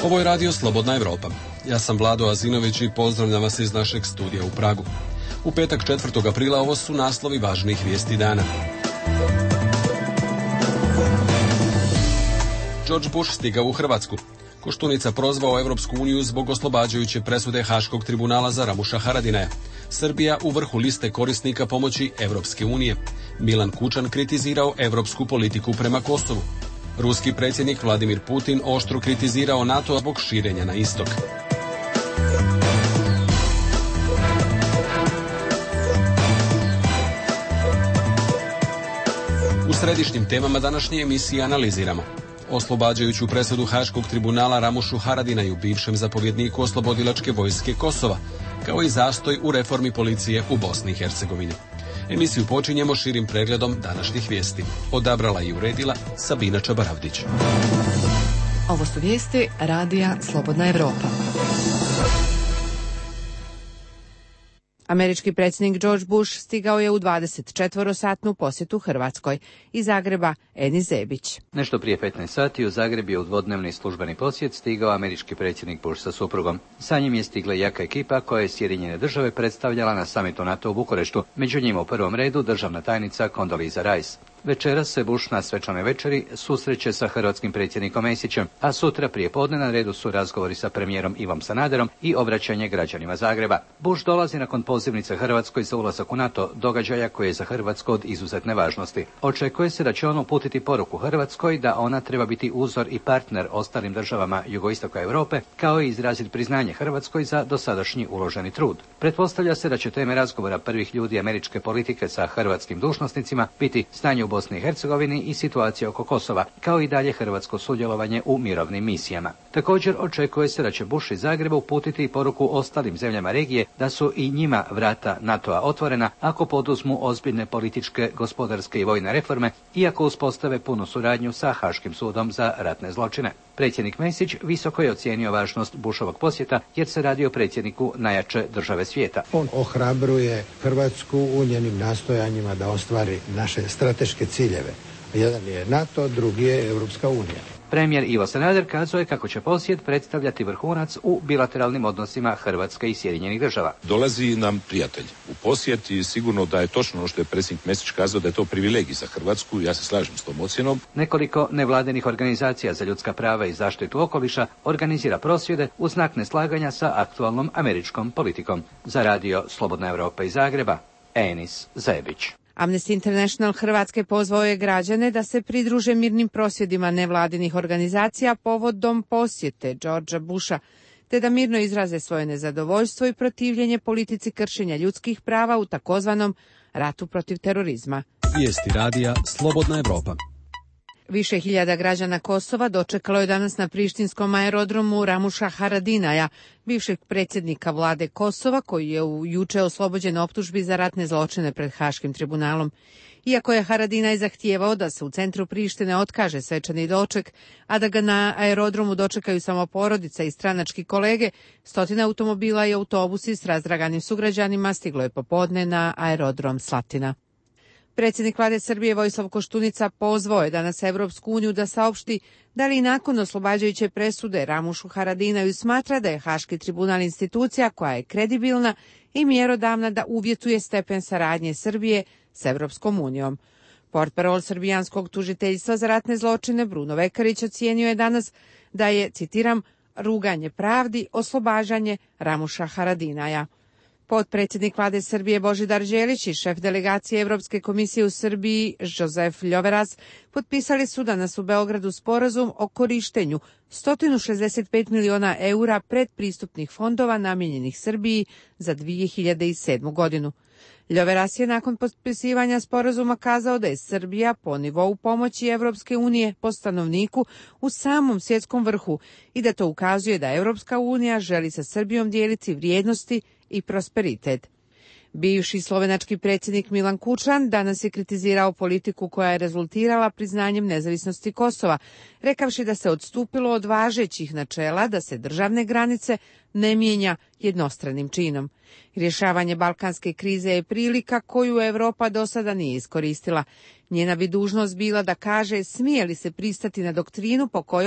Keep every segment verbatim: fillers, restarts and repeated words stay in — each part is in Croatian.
Ovo je radio Slobodna Evropa. Ja sam Vlado Azinović i pozdravljam vas iz našeg studija u Pragu. U petak četvrtog aprila ovo su naslovi važnih vijesti dana. George Bush stigao u Hrvatsku. Koštunica prozvao Evropsku uniju zbog oslobađajuće presude Haškog tribunala za Ramuša Haradinaja. Srbija u vrhu liste korisnika pomoći Evropske unije. Milan Kučan kritizirao evropsku politiku prema Kosovu. Ruski predsjednik Vladimir Putin oštro kritizirao NATO zbog širenja na istok. U središnjim temama današnje emisije analiziramo oslobađajuću presudu Haškog tribunala Ramušu Haradinaju, bivšem zapovjedniku oslobodilačke vojske Kosova, kao i zastoj u reformi policije u Bosni i Hercegovini. Emisiju počinjemo širim pregledom današnjih vijesti. Odabrala i uredila Sabina Čabaravdić. Ovo su vijesti radija Slobodna Evropa. Američki predsjednik George Bush stigao je u dvadesetčetvorosatnu posjetu Hrvatskoj. Iz Zagreba Eni Zebić. Nešto prije petnaest sati u Zagreb je u dvodnevni službeni posjet stigao američki predsjednik Bush sa suprugom. Sa njim je stigla jaka ekipa koja je Sjedinjene Države predstavljala na samitu NATO u Bukureštu. Među njima u prvom redu državna tajnica Condoleezza Rice. Večeras se Bush na svečanoj večeri susreće sa hrvatskim predsjednikom Mesićem, a sutra prije podne na redu su razgovori sa premijerom Ivom Sanaderom i obraćanje građanima Zagreba. Bush dolazi nakon pozivnice Hrvatskoj za ulazak u NATO, događaja koji je za Hrvatsku od izuzetne važnosti. Očekuje se da će on uputiti poruku Hrvatskoj da ona treba biti uzor i partner ostalim državama jugoistoka Europe, kao i izraziti priznanje Hrvatskoj za dosadašnji uloženi trud. Pretpostavlja se da će teme razgovora prvih ljudi američke politike sa hrvatskim dužnosnicima biti stanje u Bosni i Hercegovini i situacija oko Kosova, kao i dalje hrvatsko sudjelovanje u mirovnim misijama. Također očekuje se da će Bush iz Zagreba uputiti poruku ostalim zemljama regije da su i njima vrata NATO-a otvorena ako poduzmu ozbiljne političke, gospodarske i vojne reforme i ako uspostave punu suradnju sa Haškim sudom za ratne zločine. Predsjednik Mesić visoko je ocijenio važnost Bushovog posjeta jer se radi o predsjedniku najjače države svijeta. On ohrabruje Hrvatsku u njenim nastojanjima da ostvari naše strateške ciljeve. Jedan je NATO, drugi je Europska unija. Premijer Ivo Sanader kazao je kako će posjet predstavljati vrhunac u bilateralnim odnosima Hrvatske i Sjedinjenih Država. Dolazi nam prijatelj u posjet i sigurno da je točno ono što je predsjednik Mesić kazao da je to privilegij za Hrvatsku. Ja se slažem s tom ocjenom. Nekoliko nevladinih organizacija za ljudska prava i zaštitu okoliša organizira prosvjede u znak neslaganja sa aktualnom američkom politikom. Za radio Slobodna Evropa iz Zagreba, Enis Zebić. Amnesty International Hrvatske pozvao je građane da se pridruže mirnim prosvjedima nevladinih organizacija povodom posjete Georgea Busha, te da mirno izraze svoje nezadovoljstvo i protivljenje politici kršenja ljudskih prava u takozvanom ratu protiv terorizma. Vijesti radija Slobodna Evropa. Više hiljada građana Kosova dočekalo je danas na prištinskom aerodromu Ramuša Haradinaja, bivšeg predsjednika vlade Kosova, koji je u juče oslobođen optužbi za ratne zločine pred Haškim tribunalom. Iako je Haradinaj zahtijevao da se u centru Prištine otkaže svečani doček, a da ga na aerodromu dočekaju samo porodica i stranački kolege, stotine automobila i autobusi s razdraganim sugrađanima stiglo je popodne na aerodrom Slatina. Predsjednik vlade Srbije Vojislav Koštunica pozvao je danas Evropsku uniju da saopšti da li nakon oslobađajuće presude Ramušu Haradinaju smatra da je Haški tribunal institucija koja je kredibilna i mjerodavna da uvjetuje stepen saradnje Srbije s Evropskom unijom. Portparol srbijanskog tužiteljstva za ratne zločine Bruno Vekarić ocijenio je danas da je, citiram, ruganje pravdi, oslobađanje Ramuša Haradinaja. Potpredsjednik vlade Srbije Božidar Đelić i šef delegacije Evropske komisije u Srbiji Josef Ljoveras potpisali su danas u Beogradu sporazum o korištenju sto šezdeset pet miliona eura predpristupnih fondova namijenjenih Srbiji za dvije hiljade sedmu godinu. Ljoveras je nakon potpisivanja sporazuma kazao da je Srbija po nivou pomoći Evropske unije po stanovniku u samom svjetskom vrhu i da to ukazuje da Evropska unija želi sa Srbijom dijeliti vrijednosti i prosperitet. Bivši slovenački predsjednik Milan Kučan danas je kritizirao politiku koja je rezultirala priznanjem nezavisnosti Kosova, rekavši da se odstupilo od važećih načela da se državne granice ne mijenja jednostranim činom. Rješavanje balkanske krize je prilika koju Europa do sada nije iskoristila. Njena bi dužnost bila da kaže smije li se pristati na doktrinu po kojoj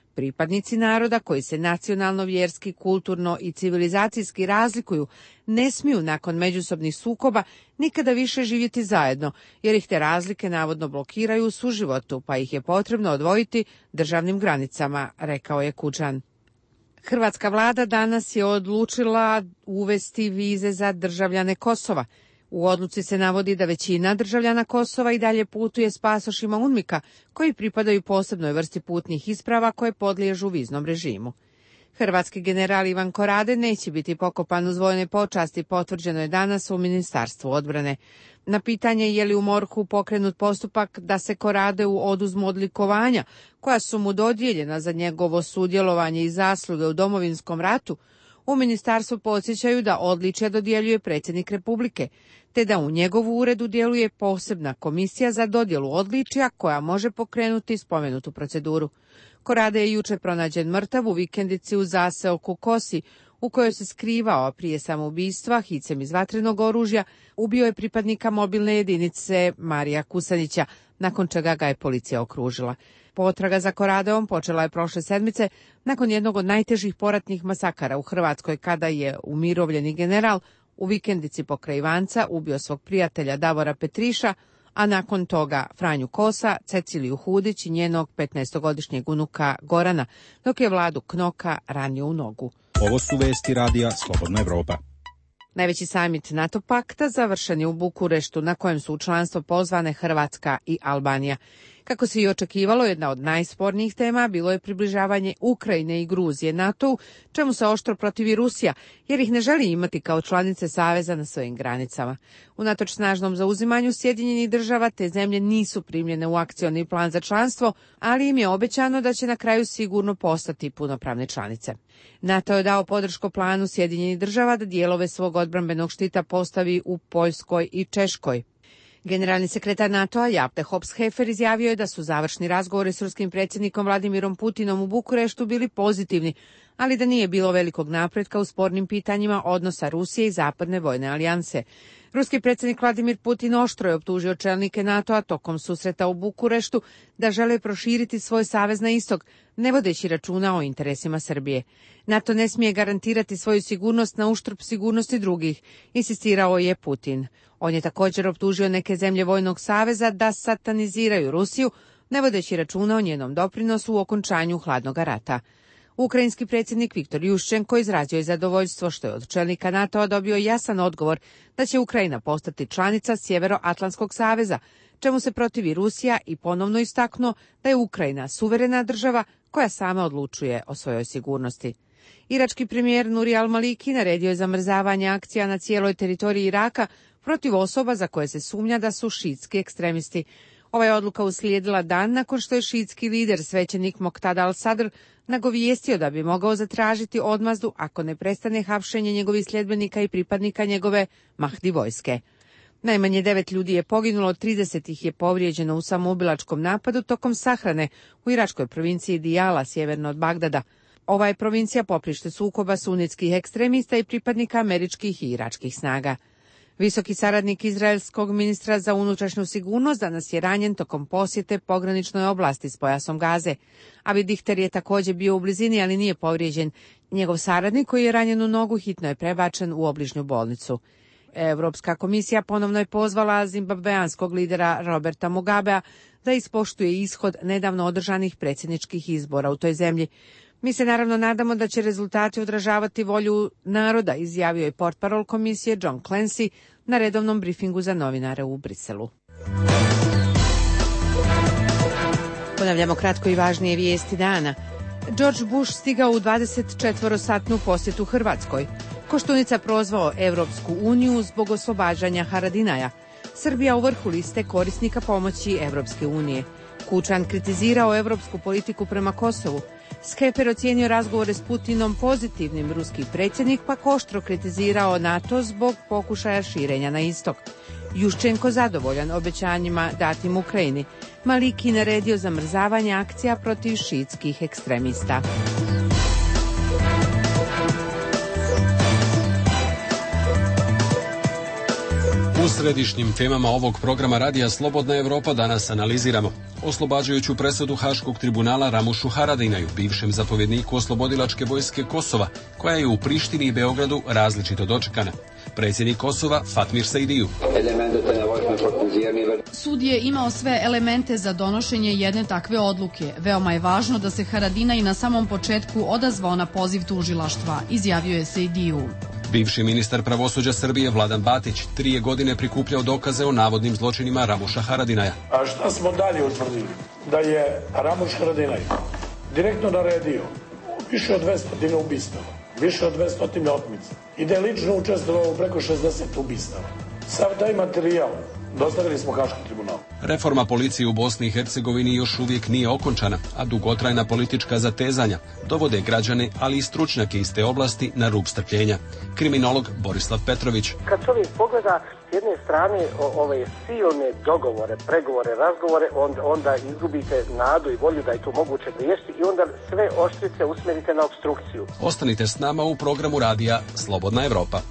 Pripadnici naroda koji se nacionalno, vjerski, kulturno i civilizacijski razlikuju ne smiju nakon međusobnih sukoba nikada više živjeti zajedno, jer ih te razlike navodno blokiraju u suživotu, pa ih je potrebno odvojiti državnim granicama, rekao je Kučan. Hrvatska vlada danas je odlučila uvesti vize za državljane Kosova. U odluci se navodi da većina državljana Kosova i dalje putuje s pasošima UNMIK-a koji pripadaju posebnoj vrsti putnih isprava koje podliježu viznom režimu. Hrvatski general Ivan Korade neće biti pokopan uz vojne počasti, potvrđeno je danas u Ministarstvu odbrane. Na pitanje je li u MORH-u pokrenut postupak da se Koradeu oduzmu odlikovanja koja su mu dodijeljena za njegovo sudjelovanje i zasluge u Domovinskom ratu, u ministarstvu podsjećaju da odličja dodjeljuje predsjednik Republike, te da u njegovu uredu djeluje posebna komisija za dodjelu odličja koja može pokrenuti spomenutu proceduru. Korade je juče pronađen mrtav u vikendici u zaseoku Kosi, u kojoj se skrivao, a prije samoubistva hicem iz vatrenog oružja ubio je pripadnika mobilne jedinice Marija Kusanića, nakon čega ga je policija okružila. Potraga za Koradeom počela je prošle sedmice nakon jednog od najtežih poratnih masakara u Hrvatskoj, kada je umirovljeni general u vikendici pokraj Ivanca ubio svog prijatelja Davora Petriša, a nakon toga Franju Kosa, Ceciliju Hudić i njenog petnaestogodišnjeg unuka Gorana, dok je Vladu Knoka ranio u nogu. Ovo su vesti radija Slobodna Evropa. Najveći samit NATO pakta završen je u Bukureštu, na kojem su u članstvo pozvane Hrvatska i Albanija. Kako se i očekivalo, jedna od najspornijih tema bilo je približavanje Ukrajine i Gruzije NATO-u, čemu se oštro protivi Rusija, jer ih ne želi imati kao članice saveza na svojim granicama. Unatoč snažnom zauzimanju Sjedinjenih država, te zemlje nisu primljene u akcioni plan za članstvo, ali im je obećano da će na kraju sigurno postati punopravne članice. NATO je dao podršku planu Sjedinjenih država da dijelove svog odbrambenog štita postavi u Poljskoj i Češkoj. Generalni sekretar NATO-a Japte Hops-Hefer izjavio je da su završni razgovori s ruskim predsjednikom Vladimirom Putinom u Bukureštu bili pozitivni, ali da nije bilo velikog napretka u spornim pitanjima odnosa Rusije i Zapadne vojne alijanse. Ruski predsjednik Vladimir Putin oštro je optužio čelnike NATO-a tokom susreta u Bukureštu da žele proširiti svoj savez na istok, ne vodeći računa o interesima Srbije. NATO ne smije garantirati svoju sigurnost na uštrb sigurnosti drugih, insistirao je Putin. On je također optužio neke zemlje vojnog saveza da sataniziraju Rusiju, ne vodeći računa o njenom doprinosu u okončanju hladnog rata. Ukrajinski predsjednik Viktor Juščenko izrazio je zadovoljstvo što je od čelnika NATO-a dobio jasan odgovor da će Ukrajina postati članica Sjeveroatlantskog saveza, čemu se protivi Rusija, i ponovno istaknuo da je Ukrajina suverena država koja sama odlučuje o svojoj sigurnosti. Irački premijer Nuri al-Maliki naredio je zamrzavanje akcija na cijeloj teritoriji Iraka protiv osoba za koje se sumnja da su šiitski ekstremisti. Ova je odluka uslijedila dan nakon što je šiitski lider, svećenik Moqtada al-Sadr, nagovijestio da bi mogao zatražiti odmazdu ako ne prestane hapšenje njegovih sljedbenika i pripadnika njegove Mahdi vojske. Najmanje devet ljudi je poginulo, trideset ih je povrijeđeno u samoubilačkom napadu tokom sahrane u iračkoj provinciji Dijala, sjeverno od Bagdada. Ova je provincija poprište sukoba sunitskih ekstremista i pripadnika američkih i iračkih snaga. Visoki saradnik izraelskog ministra za unutrašnju sigurnost danas je ranjen tokom posjete pograničnoj oblasti s pojasom Gaze. Avi Dichter je također bio u blizini, ali nije povrijeđen. Njegov saradnik, koji je ranjen u nogu, hitno je prebačen u obližnju bolnicu. Europska komisija ponovno je pozvala zimbabveanskog lidera Roberta Mugabea da ispoštuje ishod nedavno održanih predsjedničkih izbora u toj zemlji. Mi se naravno nadamo da će rezultati odražavati volju naroda, izjavio je portparol komisije John Clancy na redovnom brifingu za novinare u Briselu. Ponavljamo kratko i važnije vijesti dana. George Bush stigao u dvadesetčetvorosatnu posjetu Hrvatskoj. Koštunica prozvao Evropsku uniju zbog oslobađanja Haradinaja. Srbija u vrhu liste korisnika pomoći Evropske unije. Kučan kritizirao evropsku politiku prema Kosovu. Skeper ocijenio razgovore s Putinom pozitivnim. Ruski predsjednik pak oštro kritizirao NATO zbog pokušaja širenja na istok. Juščenko zadovoljan obećanjima datim Ukrajini. Maliki naredio zamrzavanje akcija protiv šiitskih ekstremista. U središnjim temama ovog programa Radija Slobodna Evropa danas analiziramo oslobađajuću presudu Haškog tribunala Ramušu Haradinaju, bivšem zapovjedniku oslobodilačke vojske Kosova, koja je u Prištini i Beogradu različito dočekana. Predsjednik Kosova Fatmir Sejdiju. Sud je imao sve elemente za donošenje jedne takve odluke. Veoma je važno da se Haradinaj na samom početku odazvao na poziv tužilaštva, izjavio je Sejdiju. Bivši ministar pravosuđa Srbije Vladan Batić tri je godine prikupljao dokaze o navodnim zločinima Ramuša Haradinaja. A šta smo dalje utvrdili? Da je Ramuš Haradinaj direktno naredio više od dvesta ubistava, više od dvesta otmica i da je lično učestvovao u preko šezdeset ubistava. Sav taj materijal dostavili smo Haškom tribunalu. Reforma policije u Bosni i Hercegovini još uvijek nije okončana, a dugotrajna politička zatezanja dovode građane, ali i stručnjake iz te oblasti na rub strpljenja. Kriminolog Borislav Petrović. Kad čovjek pogleda s jedne strane ove silne dogovore, pregovore, razgovore, onda, onda izgubite nadu i volju da je to moguće riješiti i onda sve oštrice usmjerite na opstrukciju. Ostanite s nama u programu Radija Slobodna Evropa.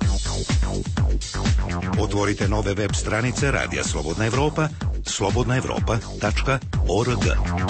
Otvorite nove web stranice Radija Slobodna Evropa, slobodna evropa tačka org.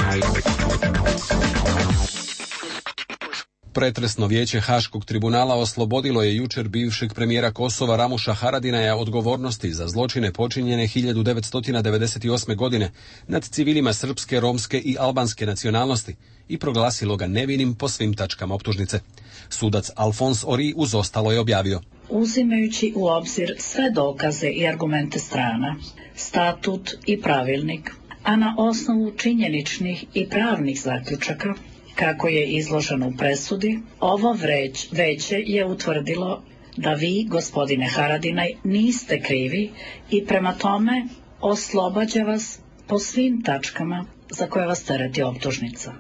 Pretresno vijeće Haškog tribunala oslobodilo je jučer bivšeg premijera Kosova Ramuša Haradinaja odgovornosti za zločine počinjene hiljadu devetsto devedeset osme. godine nad civilima srpske, romske i albanske nacionalnosti i proglasilo ga nevinim po svim tačkama optužnice. Sudac Alfons Ori uz ostalo je objavio: uzimajući u obzir sve dokaze i argumente strana, statut i pravilnik, a na osnovu činjeničnih i pravnih zaključaka, kako je izloženo u presudi, ovo vreć, veće je utvrdilo da vi, gospodine Haradinaj, niste krivi i prema tome oslobađa vas po svim tačkama za koje vas tereti optužnica.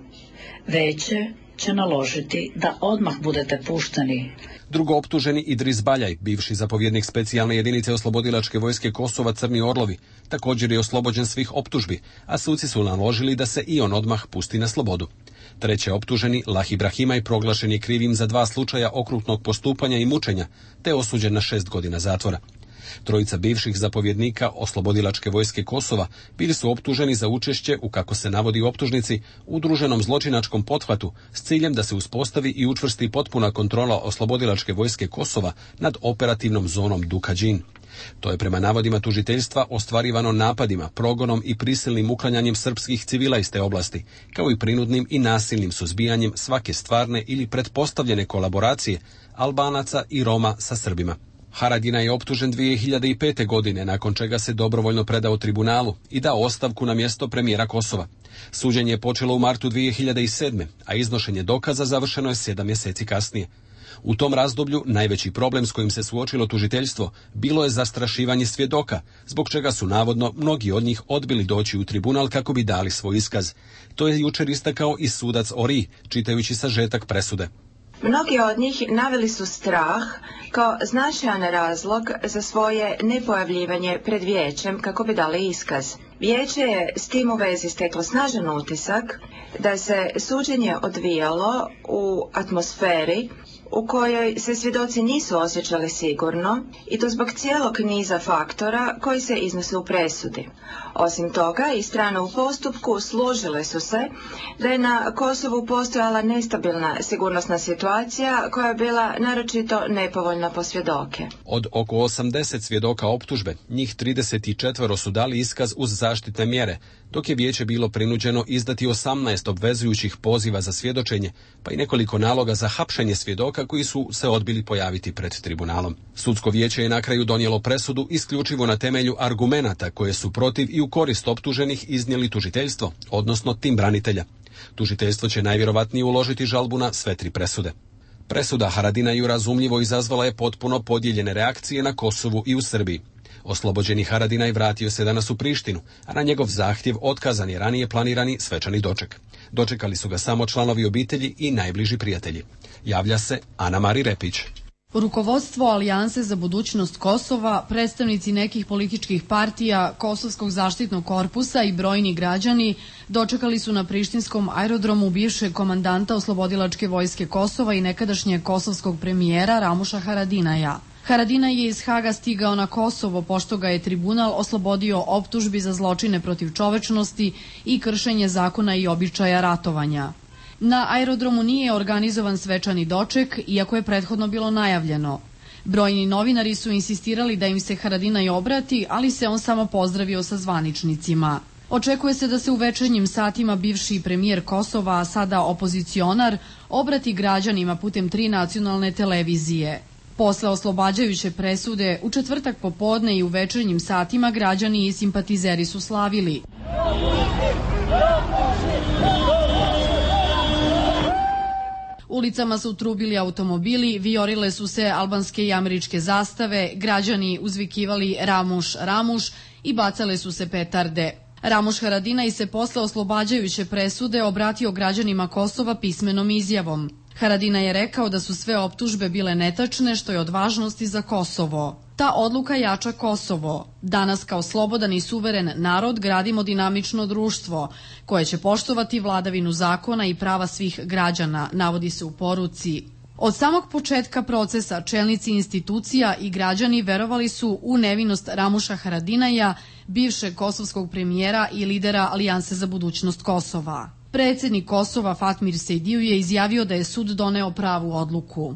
Veće će naložiti da odmah budete pušteni. Drugo optuženi Idris Baljaj, bivši zapovjednik specijalne jedinice oslobodilačke vojske Kosova Crni Orlovi, također je oslobođen svih optužbi, a suci su naložili da se i on odmah pusti na slobodu. Treće optuženi, Lah Ibrahimaj, proglašen je krivim za dva slučaja okrutnog postupanja i mučenja, te osuđen na šest godina zatvora. Trojica bivših zapovjednika oslobodilačke vojske Kosova bili su optuženi za učešće u, kako se navodi u optužnici, udruženom zločinačkom pothvatu s ciljem da se uspostavi i učvrsti potpuna kontrola oslobodilačke vojske Kosova nad operativnom zonom Dukađin. To je prema navodima tužiteljstva ostvarivano napadima, progonom i prisilnim uklanjanjem srpskih civila iz te oblasti, kao i prinudnim i nasilnim suzbijanjem svake stvarne ili pretpostavljene kolaboracije Albanaca i Roma sa Srbima. Haradinaj je optužen dvije hiljade pete. godine, nakon čega se dobrovoljno predao tribunalu i dao ostavku na mjesto premijera Kosova. Suđenje je počelo u martu dvije hiljade sedme. a iznošenje dokaza završeno je sedam mjeseci kasnije. U tom razdoblju najveći problem s kojim se suočilo tužiteljstvo bilo je zastrašivanje svjedoka, zbog čega su navodno mnogi od njih odbili doći u tribunal kako bi dali svoj iskaz. To je jučer istakao i sudac Ori, čitajući sažetak presude. Mnogi od njih naveli su strah kao značajan razlog za svoje nepojavljivanje pred vijećem kako bi dali iskaz. Vijeće je s tim u vezi steklo snažan utisak da se suđenje odvijalo u atmosferi u kojoj se svjedoci nisu osjećali sigurno i to zbog cijelog niza faktora koji se iznose u presudi. Osim toga, i strane u postupku složile su se da je na Kosovu postojala nestabilna sigurnosna situacija koja je bila naročito nepovoljna po svjedoke. Od oko osamdeset svjedoka optužbe, njih trideset četiri su dali iskaz uz zaštitne mjere, dok je vijeće bilo prinuđeno izdati osamnaest obvezujućih poziva za svjedočenje, pa i nekoliko naloga za hapšenje svjedoka koji su se odbili pojaviti pred tribunalom. Sudsko vijeće je na kraju donijelo presudu isključivo na temelju argumenata koje su protiv i u korist optuženih iznijeli tužiteljstvo, odnosno tim branitelja. Tužiteljstvo će najvjerovatnije uložiti žalbu na sve tri presude. Presuda Haradinaju razumljivo izazvala je potpuno podijeljene reakcije na Kosovu i u Srbiji. Oslobođeni Haradinaj vratio se danas u Prištinu, a na njegov zahtjev otkazan je ranije planirani svečani doček. Dočekali su ga samo članovi obitelji i najbliži prijatelji. Javlja se Ana Mari Repić. Rukovodstvo Alijanse za budućnost Kosova, predstavnici nekih političkih partija, Kosovskog zaštitnog korpusa i brojni građani dočekali su na prištinskom aerodromu bivšeg komandanta oslobodilačke vojske Kosova i nekadašnjeg kosovskog premijera Ramuša Haradinaja. Haradinaj je iz Haga stigao na Kosovo, pošto ga je tribunal oslobodio optužbi za zločine protiv čovečnosti i kršenje zakona i običaja ratovanja. Na aerodromu nije organizovan svečani doček, iako je prethodno bilo najavljeno. Brojni novinari su insistirali da im se Haradinaj obrati, ali se on samo pozdravio sa zvaničnicima. Očekuje se da se u večernjim satima bivši premijer Kosova, a sada opozicionar, obrati građanima putem tri nacionalne televizije. Posle oslobađajuće presude, u četvrtak popodne i u večernjim satima građani i simpatizeri su slavili. Ulicama su trubili automobili, vijorile su se albanske i američke zastave, građani uzvikivali Ramuš, Ramuš i bacale su se petarde. Ramuš Haradinaj se posle oslobađajuće presude obratio građanima Kosova pismenom izjavom. Haradinaj je rekao da su sve optužbe bile netačne, što je od važnosti za Kosovo. Ta odluka jača Kosovo. Danas kao slobodan i suveren narod gradimo dinamično društvo, koje će poštovati vladavinu zakona i prava svih građana, navodi se u poruci. Od samog početka procesa čelnici institucija i građani verovali su u nevinost Ramuša Haradinaja, bivšeg kosovskog premijera i lidera Alijanse za budućnost Kosova. Predsednik Kosova Fatmir Sejdiju je izjavio da je sud doneo pravu odluku.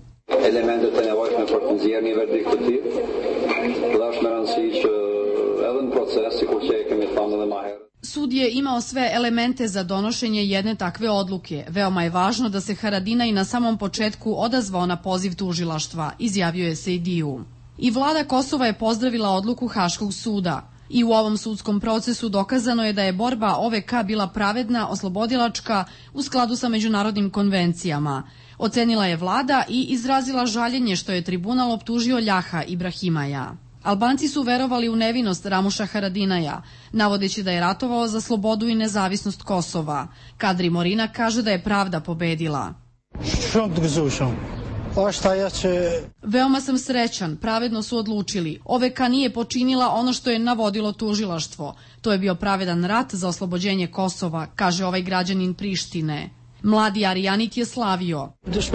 Sud je imao sve elemente za donošenje jedne takve odluke. Veoma je važno da se Haradinaj na samom početku odazvao na poziv tužilaštva, izjavio je Sejdiju. I vlada Kosova je pozdravila odluku Haškog suda. I u ovom sudskom procesu dokazano je da je borba O V K bila pravedna, oslobodilačka, u skladu sa međunarodnim konvencijama. Ocenila je vlada i izrazila žaljenje što je tribunal optužio Ljaha Ibrahimaja. Albanci su verovali u nevinost Ramuša Haradinaja, navodeći da je ratovao za slobodu i nezavisnost Kosova. Kadri Morina kaže da je pravda pobedila. Veoma sam srećan, pravedno su odlučili. O V K nije počinila ono što je navodilo tužilaštvo. To je bio pravedan rat za oslobođenje Kosova, kaže ovaj građanin Prištine. Mladi Arijanit je slavio.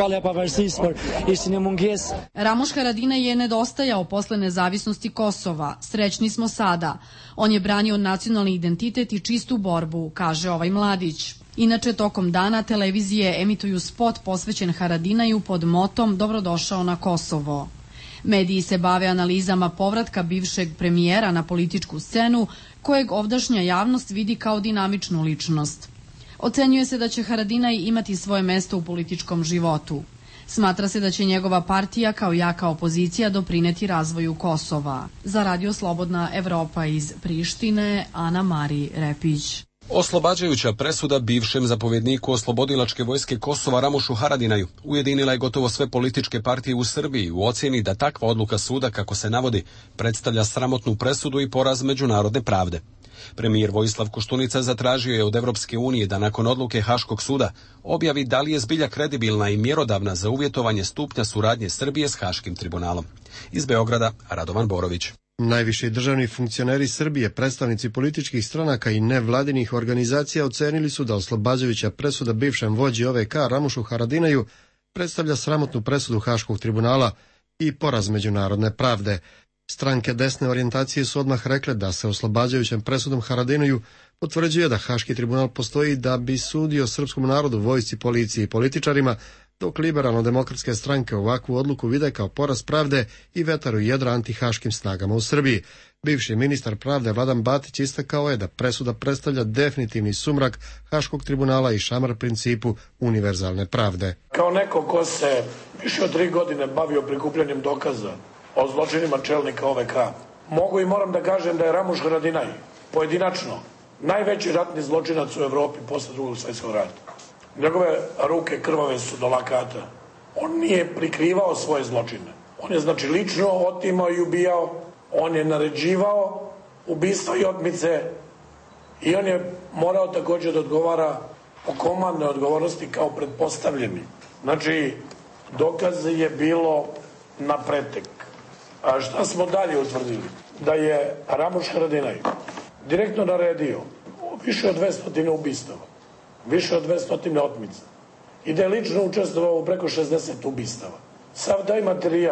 Ramuš Haradinaj je nedostajao posle nezavisnosti Kosova. Srećni smo sada. On je branio nacionalni identitet i čistu borbu, kaže ovaj mladić. Inače, tokom dana televizije emituju spot posvećen Haradinaju pod motom Dobrodošao na Kosovo. Mediji se bave analizama povratka bivšeg premijera na političku scenu, kojeg ovdašnja javnost vidi kao dinamičnu ličnost. Ocenjuje se da će Haradinaj imati svoje mesto u političkom životu. Smatra se da će njegova partija kao jaka opozicija doprineti razvoju Kosova. Za Radio Slobodna Evropa iz Prištine, Ana Mari Repić. Oslobađajuća presuda bivšem zapovjedniku oslobodilačke vojske Kosova Ramušu Haradinaju ujedinila je gotovo sve političke partije u Srbiji u ocjeni da takva odluka suda, kako se navodi, predstavlja sramotnu presudu i poraz međunarodne pravde. Premijer Vojislav Koštunica zatražio je od Evropske unije da nakon odluke Haškog suda objavi da li je zbilja kredibilna i mjerodavna za uvjetovanje stupnja suradnje Srbije s Haškim tribunalom. Iz Beograda, Radovan Borović. Najviši državni funkcioneri Srbije, predstavnici političkih stranaka i nevladinih organizacija ocenili su da oslobađajuća presuda bivšem vođi O V K Ramušu Haradinaju predstavlja sramotnu presudu Haškog tribunala i poraz međunarodne pravde. Stranke desne orijentacije su odmah rekle da se oslobađajućem presudom Haradinaju potvrđuje da Haški tribunal postoji da bi sudio srpskom narodu, vojsci, policiji i političarima, dok liberalno-demokratske stranke ovakvu odluku vide kao poraz pravde i vetaru jedra antihaškim snagama u Srbiji. Bivši ministar pravde Vladan Batić istakao je da presuda predstavlja definitivni sumrak Haškog tribunala i šamar principu univerzalne pravde. Kao neko ko se više od tri godine bavio prikupljanjem dokaza o zločinima čelnika O V K, mogu i moram da kažem da je Ramuš Haradinaj pojedinačno najveći ratni zločinac u Evropi posle drugog svjetskog rata. Njegove ruke krvave su do lakata. On nije prikrivao svoje zločine. On je znači lično otimao i ubijao, on je naređivao ubistva i otmice i on je morao također da odgovara o komandnoj odgovornosti kao pretpostavljeni. Znači, dokaz je bilo na pretek. A šta smo dalje utvrdili? Da je Ramuš Haradinaj direktno naredio više od dvesta ubistava, više od dvesta otmica i da je lično učestvovao u preko šezdeset ubistava. Sav taj materijal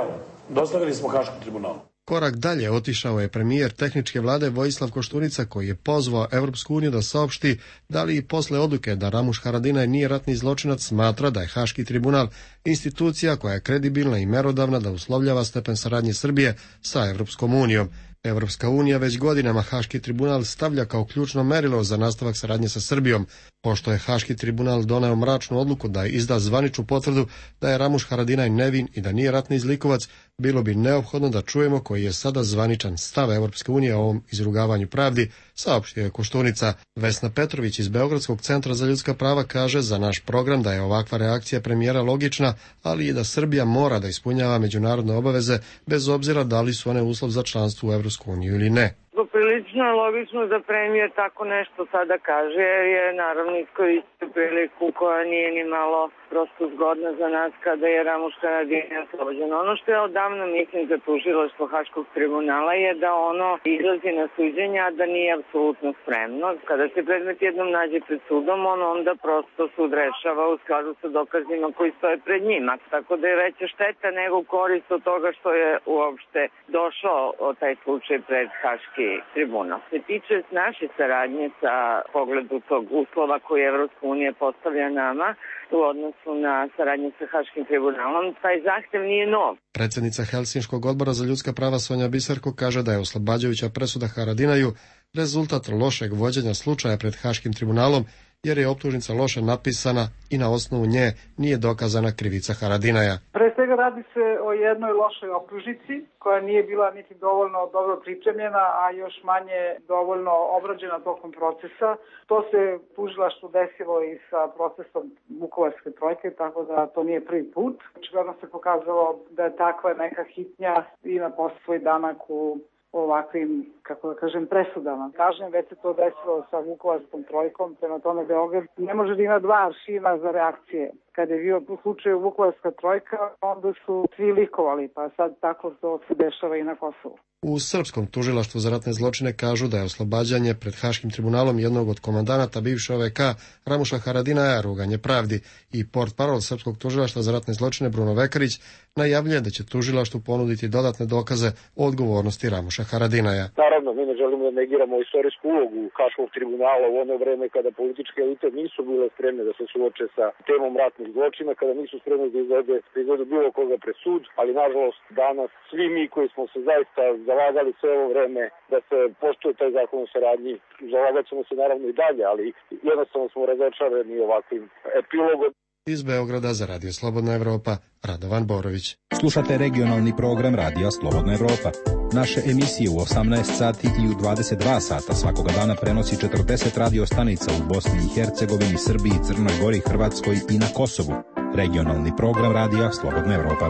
dostavili smo Haškom tribunalu. Korak dalje otišao je premijer tehničke vlade Vojislav Koštunica, koji je pozvao Evropsku uniju da saopšti da li i posle odluke da Ramuš Haradinaj nije ratni zločinac smatra da je Haški tribunal institucija koja je kredibilna i merodavna da uslovljava stepen saradnje Srbije sa Evropskom unijom. Evropska unija već godinama Haški tribunal stavlja kao ključno merilo za nastavak saradnje sa Srbijom. Pošto je Haški tribunal doneo mračnu odluku da izda zvaničnu potvrdu da je Ramuš Haradinaj nevin i da nije ratni zlikovac, bilo bi neophodno da čujemo koji je sada zvaničan stav Evropske unije o ovom izrugavanju pravdi, saopštio je Koštunica. Vesna Petrović iz Beogradskog centra za ljudska prava kaže za naš program da je ovakva reakcija premijera logična, ali i da Srbija mora da ispunjava međunarodne obaveze bez obzira da li su one uslov za članstvo u Evropsku uniju ili ne. Prilično je logično da premijer tako nešto sada kaže, jer je naravno iskoristio priliku koja nije ni malo prosto zgodna za nas kada je Ramuš Haradinaj oslobođen. Ono što je odavno mislim za tužilaštvo Haškog tribunala je da ono izlazi na suđenja, a da nije apsolutno spremno. Kada se predmet jednom nađe pred sudom, on onda prosto sud rešava u skladu sa dokazima koji stoje pred njima. Tako da je veća šteta nego korist od toga što je uopšte došao o taj slučaj pred Haški tribunal. Se tiče naše saradnje sa pogledu tog uslova koji Evropska unija postavlja nama u odnosu na saradnju sa Haškim tribunalom, taj zahtev nije nov. Predsjednica Helsinškog odbora za ljudska prava Sonja Biserko kaže da je oslobađajuća presuda Haradinaju rezultat lošeg vođenja slučaja pred Haškim tribunalom, jer je optužnica loše napisana i na osnovu nje nije dokazana krivica Haradinaja. Pre svega radi se o jednoj lošoj optužnici koja nije bila niti dovoljno dobro pripremljena, a još manje dovoljno obrađena tokom procesa. To se tužilaštvo desilo i sa procesom Vukovarske trojke, tako da to nije prvi put. Očigledno se pokazalo da je takva neka hitnja ima posle svoj danak u ovakvim, kako da kažem, presudama. Kažem, već se to desilo sa Vukovarskom trojkom, prema tome Beograd ne može da ima dva aršina za reakcije. Kada je bio u slučaju Vukovarska trojka, onda su svi likovali, pa sad tako to se dešava i na Kosovu. U Srpskom tužilaštvu za ratne zločine kažu da je oslobađanje pred Haškim tribunalom jednog od komandanata bivše O V K Ramuša Haradinaja ruganje pravdi i portparol Srpskog tužilaštva za ratne zločine Bruno Vekarić najavljuje da će tužilaštvu ponuditi dodatne dokaze o odgovornosti Ramuša Haradinaja. Naravno, mi ne želimo da negiramo istorijsku ulogu Haškog tribunala u ono vreme kada političke elite nisu bile spremne da se suoče sa temom ratnih zločina, kada nisu spremni da izvede, da izvede bilo koga pred sud, ali nažalost danas svi mi koji smo se zaista zalagali sve ovo vreme da se poštuje taj zakon o saradnji, zalagat ćemo se naravno i dalje, ali jednostavno smo razočarani ovakvim epilogom. Iz Beograda za Radio Slobodna Evropa, Radovan Borović. Slušate regionalni program Radija Slobodna Evropa. Naše emisije u osamnaest sati i u dvadeset dva sata svakoga dana prenosi četrdeset radio stanica u Bosni i Hercegovini, Srbiji, Crnoj Gori, Hrvatskoj i na Kosovu. Regionalni program Radija Slobodna Evropa.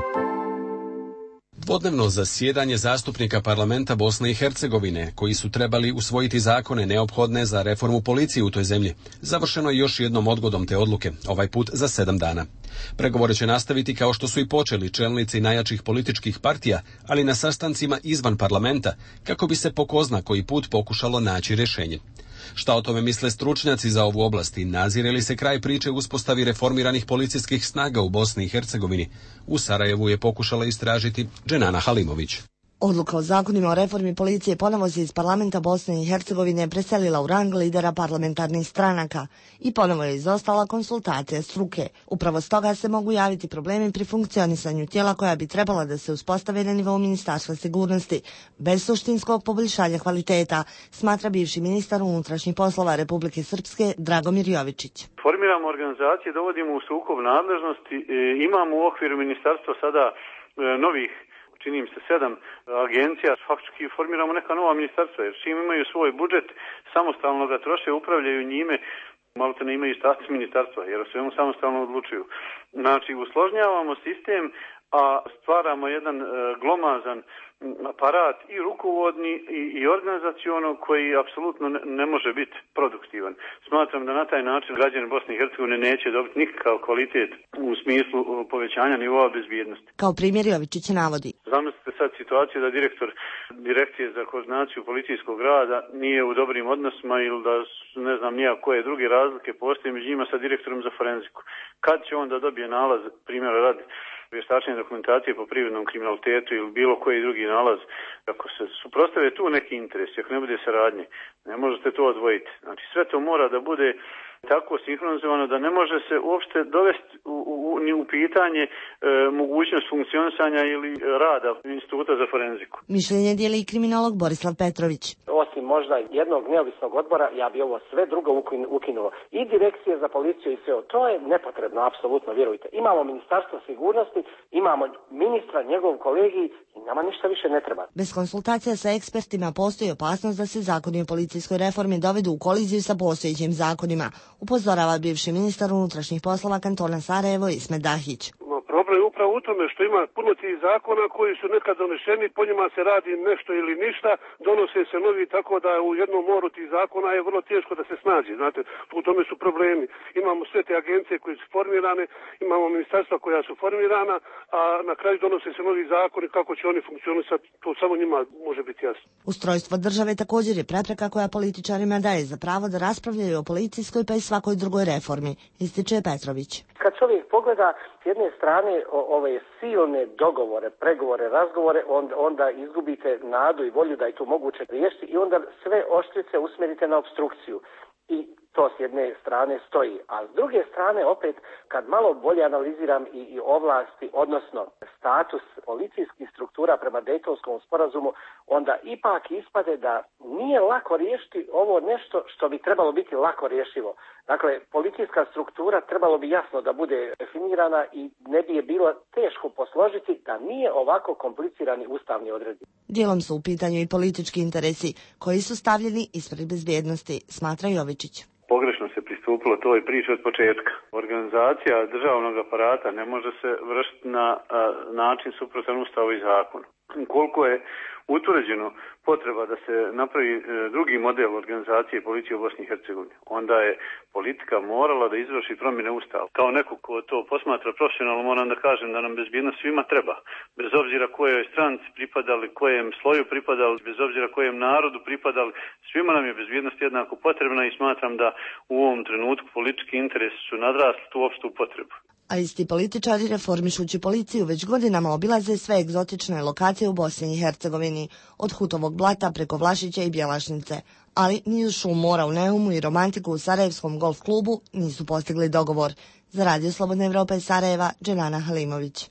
Dvodnevno zasjedanje zastupnika parlamenta Bosne i Hercegovine, koji su trebali usvojiti zakone neophodne za reformu policije u toj zemlji, završeno je još jednom odgodom te odluke, ovaj put za sedam dana. Pregovore će nastaviti kao što su i počeli čelnici najjačih političkih partija, ali na sastancima izvan parlamenta, kako bi se po ko zna koji put pokušalo naći rješenje. Šta o tome misle stručnjaci za ovu oblast i nazire li se kraj priče uspostavi reformiranih policijskih snaga u Bosni i Hercegovini? U Sarajevu je pokušala istražiti Dženana Halimović. Odluka o zakonima o reformi policije ponovo se iz parlamenta Bosne i Hercegovine preselila u rang lidera parlamentarnih stranaka i ponovo je izostala konsultacija struke. Upravo stoga se mogu javiti problemi pri funkcionisanju tijela koja bi trebala da se uspostave na nivou Ministarstva sigurnosti, bez suštinskog poboljšanja kvaliteta, smatra bivši ministar unutrašnjih poslova Republike Srpske Dragomir Jovičić. Formiramo organizacije, dovodimo u sukob nadležnosti, imamo u okviru ministarstva sada novih čini im se sedam agencija, faktički formiramo neka nova ministarstva, jer čim imaju svoj budžet, samostalno ga troše, upravljaju njime, malo te ne imaju status ministarstva, jer o svemu samostalno odlučuju. Znači, usložnjavamo sistem, a stvaramo jedan e, glomazan aparat i rukovodni i, i organizaciono koji apsolutno ne, ne može biti produktivan. Smatram da na taj način građani Bosne i Hercegovine neće dobiti nikakav kvalitet u smislu povećanja nivoa bezbjednosti. Kao primjer Jovičić navodi. Zamislite sad situaciju da direktor direkcije za koordinaciju policijskog rada nije u dobrim odnosima ili da ne znam nija koje druge razlike postoje među njima sa direktorom za forenziku. Kad će on da dobije nalaz, primjera radi, vještačenja dokumentacije po privrednom kriminalitetu ili bilo koji drugi nalaz, ako se suprotstave tu neki interes, ako ne bude saradnje, ne možete to odvojiti. Znači sve to mora da bude tako sinhronizovano da ne može se uopšte dovesti u, u, ni u pitanje e, mogućnost funkcionisanja ili rada Instituta za forenziku. Mišljenje dijeli i kriminolog Borislav Petrović. Osim možda jednog neovisnog odbora, ja bi ovo sve drugo ukinuo. I direkcije za policiju i sve. To je nepotrebno, apsolutno, vjerujte. Imamo Ministarstvo sigurnosti, imamo ministra, njegov kolegij i nama ništa više ne treba. Bez konsultacija sa ekspertima postoji opasnost da se zakoni o policijskoj reformi dovedu u koliziju sa postojećim zakonima, upozorava bivši ministar unutrašnjih poslova kantona Sarajevo Ismet Dahić. Problem je upravo u tome što ima puno tih zakona koji su nekad donešeni, po njima se radi nešto ili ništa, donose se novi, tako da u jednom moru tih zakona je vrlo teško da se snađi. Znate, u tome su problemi. Imamo sve te agencije koje su formirane, imamo ministarstva koja su formirana, a na kraju donose se novi zakoni, kako će oni funkcionisati, to samo njima može biti jasno. Ustrojstvo države također je prepreka koja političarima daje za pravo da raspravljaju o policijskoj pa i svakoj drugoj reformi, ističe Petrović. Kad čovjek pogleda s jedne strane o, ove silne dogovore, pregovore, razgovore, onda, onda izgubite nadu i volju da je to moguće riješiti i onda sve oštrice usmjerite na obstrukciju. I to s jedne strane stoji. A s druge strane, opet, kad malo bolje analiziram i, i ovlasti, odnosno status policijskih struktura prema Dejtonskom sporazumu, onda ipak ispade da nije lako riješiti ovo nešto što bi trebalo biti lako rješivo. Dakle, policijska struktura trebalo bi jasno da bude definirana i ne bi je bilo teško posložiti da nije ovako komplicirani ustavni odredbi. Dijelom su u pitanju i politički interesi koji su stavljeni ispred bezbjednosti, smatra Jovičić. Pogrešno se pristupilo toj priči od početka. Organizacija državnog aparata ne može se vršiti na a, način suprotan Ustavu i zakonu. Koliko je utvrđeno potreba da se napravi e, drugi model organizacije policije u Bosni i Hercegovini, onda je politika morala da izvrši promjene Ustava. Kao neko ko to posmatra profesionalno, moram da kažem da nam bezbjednost svima treba. Bez obzira kojoj stranci pripadali, kojem sloju pripadali, bez obzira kojem narodu pripadali, svima nam je bezbjednost jednako potrebna i smatram da u ovom trenutku politički interesi su nadrasli tu opštu potrebu. A isti političari reformišući policiju već godinama obilaze sve egzotične lokacije u Bosni i Hercegovini, od Hutovog blata preko Vlašića i Bjelašnice, ali ni uz šum mora u Neumu i romantiku u Sarajevskom golf klubu nisu postigli dogovor. Za Radio Slobodne Evrope iz Sarajeva, Dženana Halimović.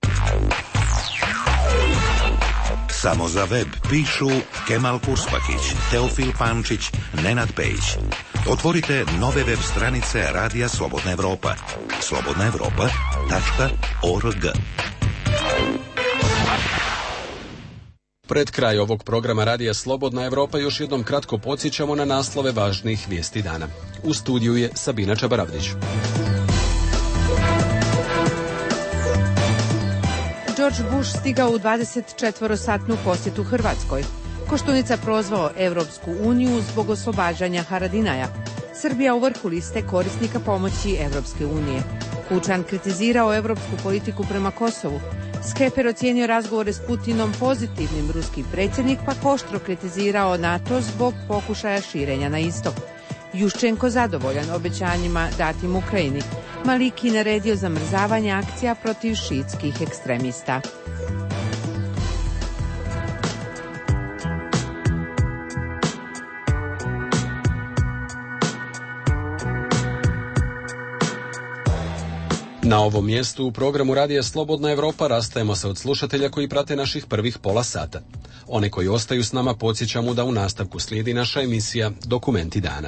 Samo za web pišu Kemal Kurspakić, Teofil Pančić, Nenad Pejić. Otvorite nove web stranice Radija Slobodna Evropa. slobodna evropa tačka org. Pred kraj ovog programa Radija Slobodna Evropa još jednom kratko podsjećamo na naslove važnih vijesti dana. U studiju je Sabina Čabaravdić. George Bush stigao u dvadesetčetvorosatnu posjetu Hrvatskoj. Koštunica prozvao Evropsku uniju zbog oslobađanja Haradinaja. Srbija u vrhu liste korisnika pomoći Evropske unije. Kučan kritizirao evropsku politiku prema Kosovu. Skeper ocijenio razgovore s Putinom pozitivnim, ruski predsjednik pak oštro kritizirao NATO zbog pokušaja širenja na istok. Juščenko zadovoljan obećanjima datim Ukrajini. Maliki naredio zamrzavanje akcija protiv šiitskih ekstremista. Na ovom mjestu u programu Radija Slobodna Evropa rastajemo se od slušatelja koji prate naših prvih pola sata. One koji ostaju s nama podsjećamo da u nastavku slijedi naša emisija Dokumenti dana.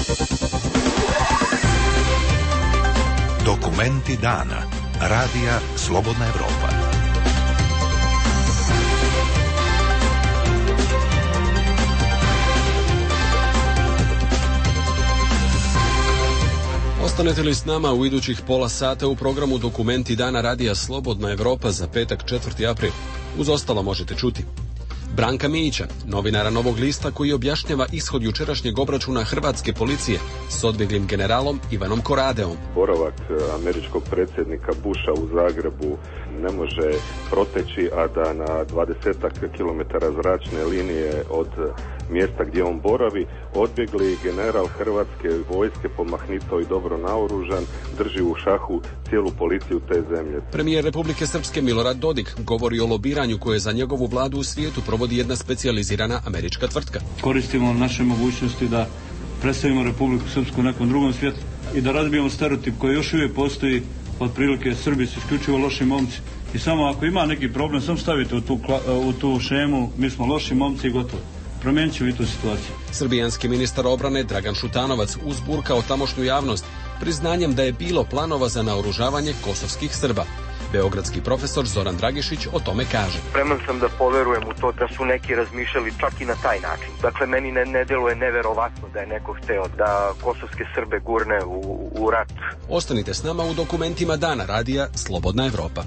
Dokumenti dana. Radija Slobodna Evropa. Ostanete li s nama u idućih pola sata u programu Dokumenti dana Radija Slobodna Evropa za petak četvrti april. Uz ostalo možete čuti Branka Mijića, novinara Novog lista, koji objašnjava ishod jučerašnjeg obračuna hrvatske policije s odbjeglim generalom Ivanom Koradeom. Boravak američkog predsjednika Busha u Zagrebu ne može proteći, a da na dvadesetak kilometara zračne linije od mjesta gdje on boravi odbjegli general hrvatske vojske, pomahnito i dobro naoružan, drži u šahu cijelu policiju te zemlje. Premijer Republike Srpske Milorad Dodik govori o lobiranju koje za njegovu vladu u svijetu provodi jedna specijalizirana američka tvrtka. Koristimo naše mogućnosti da predstavimo Republiku Srpsku u nekom drugom svijetu i da razbijemo stereotip koji još uvijek postoji, otprilike Srbi su isključivo loši momci. I samo ako ima neki problem, sam stavite u tu, u tu šemu, mi smo loši momci i gotovo. Promijenit će vi tu situaciju. Srbijanski ministar obrane Dragan Šutanovac uzburkao tamošnju javnost priznanjem da je bilo planova za naoružavanje kosovskih Srba. Beogradski profesor Zoran Dragišić o tome kaže. Spreman sam da poverujem u to da su neki razmišljali čak i na taj način. Dakle, meni ne, ne deluje neverovatno da je neko hteo da kosovske Srbe gurne u, u rat. Ostanite s nama u Dokumentima dana Radija Slobodna Evropa.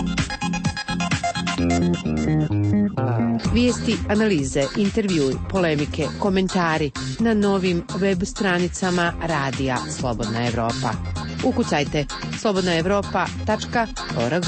Vijesti, analize, intervjui, polemike, komentari na novim web stranicama Radija Slobodna Evropa. Ukucajte slobodna evropa tačka org.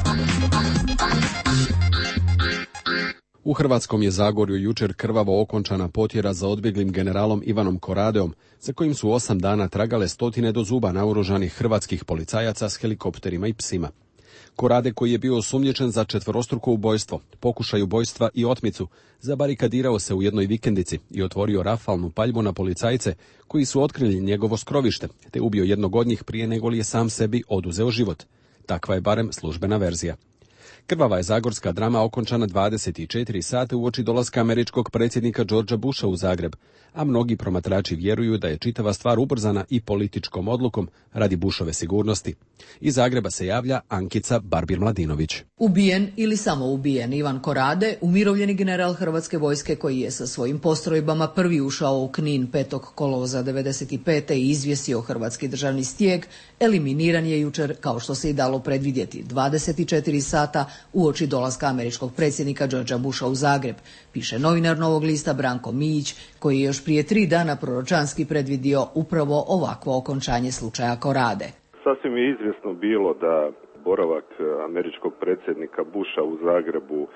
U Hrvatskom je Zagorju jučer krvavo okončana potjera za odbjeglim generalom Ivanom Koradeom, za kojim su osam dana tragale stotine do zuba naoružanih hrvatskih policajaca s helikopterima i psima. Korade, koji je bio osumnjičen za četvorostruko ubojstvo, pokušaj ubojstva i otmicu, zabarikadirao se u jednoj vikendici i otvorio rafalnu paljbu na policajce koji su otkrili njegovo skrovište, te ubio jednog od njih prije nego li je sam sebi oduzeo život. Takva je barem službena verzija. Krvava je zagorska drama okončana dvadeset četiri sata uoči dolaska američkog predsjednika Georgea Busha u Zagreb, a mnogi promatrači vjeruju da je čitava stvar ubrzana i političkom odlukom radi Bushove sigurnosti. Iz Zagreba se javlja Ankica Barbir-Mladinović. Ubijen ili samo ubijen Ivan Korade, umirovljeni general Hrvatske vojske koji je sa svojim postrojbama prvi ušao u Knin petog kolovoza devedeset pete i izvjesio hrvatski državni stijeg, eliminiran je jučer, kao što se i dalo predvidjeti, dvadeset četiri sata uoči dolaska američkog predsjednika Georgea Busha u Zagreb, piše novinar Novog lista Branko Mijić, koji je još prije tri dana proročanski predvidio upravo ovakvo okončanje slučaja Korade. Sasvim je izvjesno bilo da boravak američkog predsjednika Busha u Zagrebu e,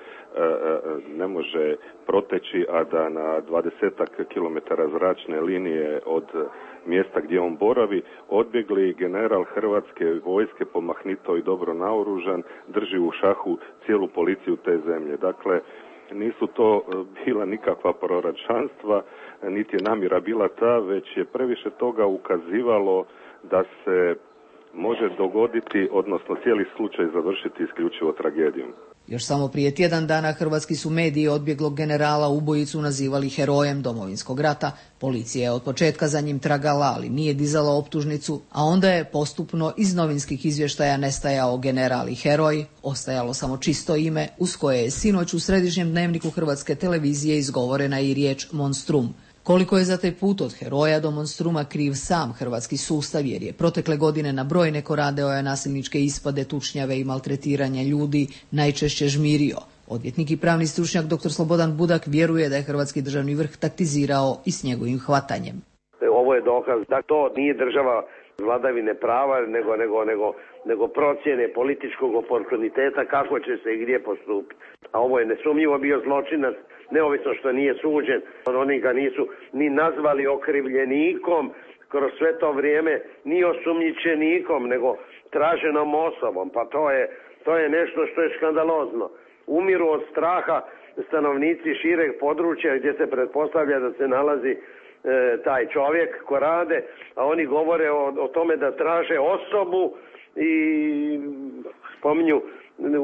ne može proteći, a da na dvadesetak kilometara zračne linije od mjesta gdje on boravi odbjegli general hrvatske vojske, pomahnito i dobro naoružan, drži u šahu cijelu policiju te zemlje. Dakle, nisu to bila nikakva proročanstva, niti je namjera bila ta, već je previše toga ukazivalo da se može dogoditi, odnosno cijeli slučaj završiti isključivo tragedijom. Još samo prije tjedan dana hrvatski su mediji odbjeglog generala ubojicu nazivali herojem Domovinskog rata. Policija je od početka za njim tragala, ali nije dizala optužnicu, a onda je postupno iz novinskih izvještaja nestajao general i heroj, ostajalo samo čisto ime uz koje je sinoć u središnjem dnevniku Hrvatske televizije izgovorena i riječ monstrum. Koliko je za taj put od heroja do monstruma kriv sam hrvatski sustav, jer je protekle godine na brojne Koradeove nasilničke ispade, tučnjave i maltretiranja ljudi najčešće žmirio. Odvjetnik i pravni stručnjak dr. Slobodan Budak vjeruje da je hrvatski državni vrh taktizirao i s njegovim hvatanjem. Ovo je dokaz da to nije država vladavine prava, nego, nego, nego, nego procjene političkog oportuniteta kako će se i gdje postupiti. A ovo je nesumnjivo bio zločinac, neovisno što nije suđen. Oni ga nisu ni nazvali okrivljenikom kroz sve to vrijeme, ni osumnjičenikom, nego traženom osobom. Pa to je, to je nešto što je skandalozno. Umiru od straha stanovnici šireg područja gdje se pretpostavlja da se nalazi e, taj čovjek Korade, a oni govore o, o tome da traže osobu i spominju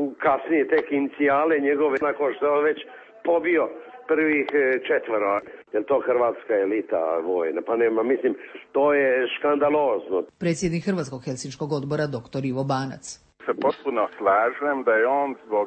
kasnije tek inicijale njegove, nakon što je već pobio prvih četvoro. je to hrvatska elita vojna? Pa nema, mislim, to je škandalozno. Predsjednik Hrvatskog helsinškog odbora doktor Ivo Banac. Se potpuno slažem da je on zbog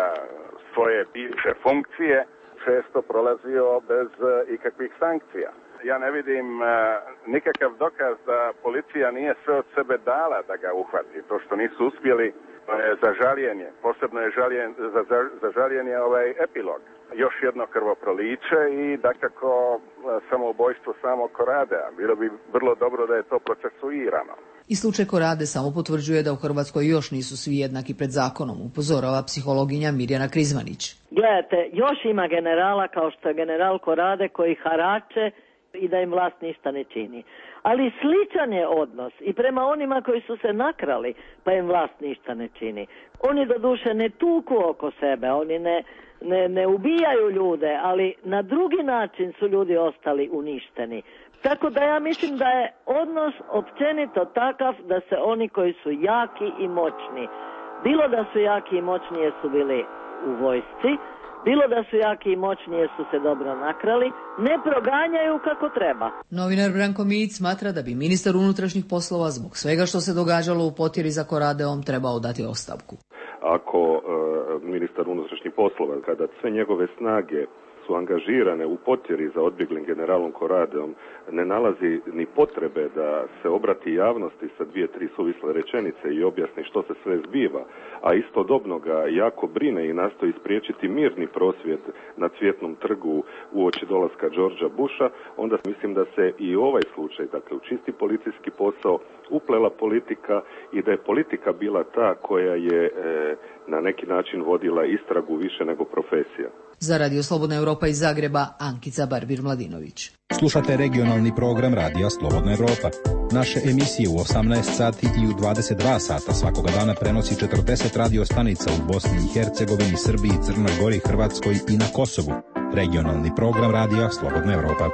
svoje bivše funkcije često prolazio bez ikakvih sankcija. Ja ne vidim nikakav dokaz da policija nije sve od sebe dala da ga uhvati. To što nisu uspjeli je za žaljenje. Posebno je žaljen, za, za, za žaljenje ovaj epilog. Još jedno krvoproliće i dakako samoubojstvo samo Koradea. Bilo bi vrlo dobro da je to procesuirano. I slučaj Korade samo potvrđuje da u Hrvatskoj još nisu svi jednaki pred zakonom, upozorava psihologinja Mirjana Krizmanić. Gledajte, još ima generala kao što je general Korade koji harače i da im vlast ništa ne čini. Ali sličan je odnos i prema onima koji su se nakrali, pa im vlast ništa ne čini. Oni doduše ne tuku oko sebe, oni ne, ne, ne ubijaju ljude, ali na drugi način su ljudi ostali uništeni. Tako da ja mislim da je odnos općenito takav da se oni koji su jaki i moćni, bilo da su jaki i moćni jer su bili u vojsci, bilo da su jaki i moćni jer su se dobro nakrali, ne proganjaju kako treba. Novinar Branko Mijić smatra da bi ministar unutrašnjih poslova zbog svega što se događalo u potjeri za Koradeom trebao dati ostavku. Ako e, ministar unutrašnjih poslova, kada sve njegove snage su angažirane u potjeri za odbjeglim generalom Koradeom, ne nalazi ni potrebe da se obrati javnosti sa dvije, tri suvisle rečenice i objasni što se sve zbiva, a istodobno ga jako brine i nastoji spriječiti mirni prosvjed na Cvjetnom trgu uoči dolaska Georgea Busha, onda mislim da se i ovaj slučaj, dakle u čisti policijski posao, uplela politika i da je politika bila ta koja je e, na neki način vodila istragu više nego profesija. Za Radio Slobodna Europa iz Zagreba, Ankica Barbir-Mladinović. Slušate regionalni program Radija Slobodna Europa. Naše emisije u osamnaest sati i u dvadeset dva sata svakoga dana prenosi četrdeset radio stanica u Bosni i Hercegovini, Srbiji, Crnoj Gori, Hrvatskoj i na Kosovu. Regionalni program Radija Slobodna Europa.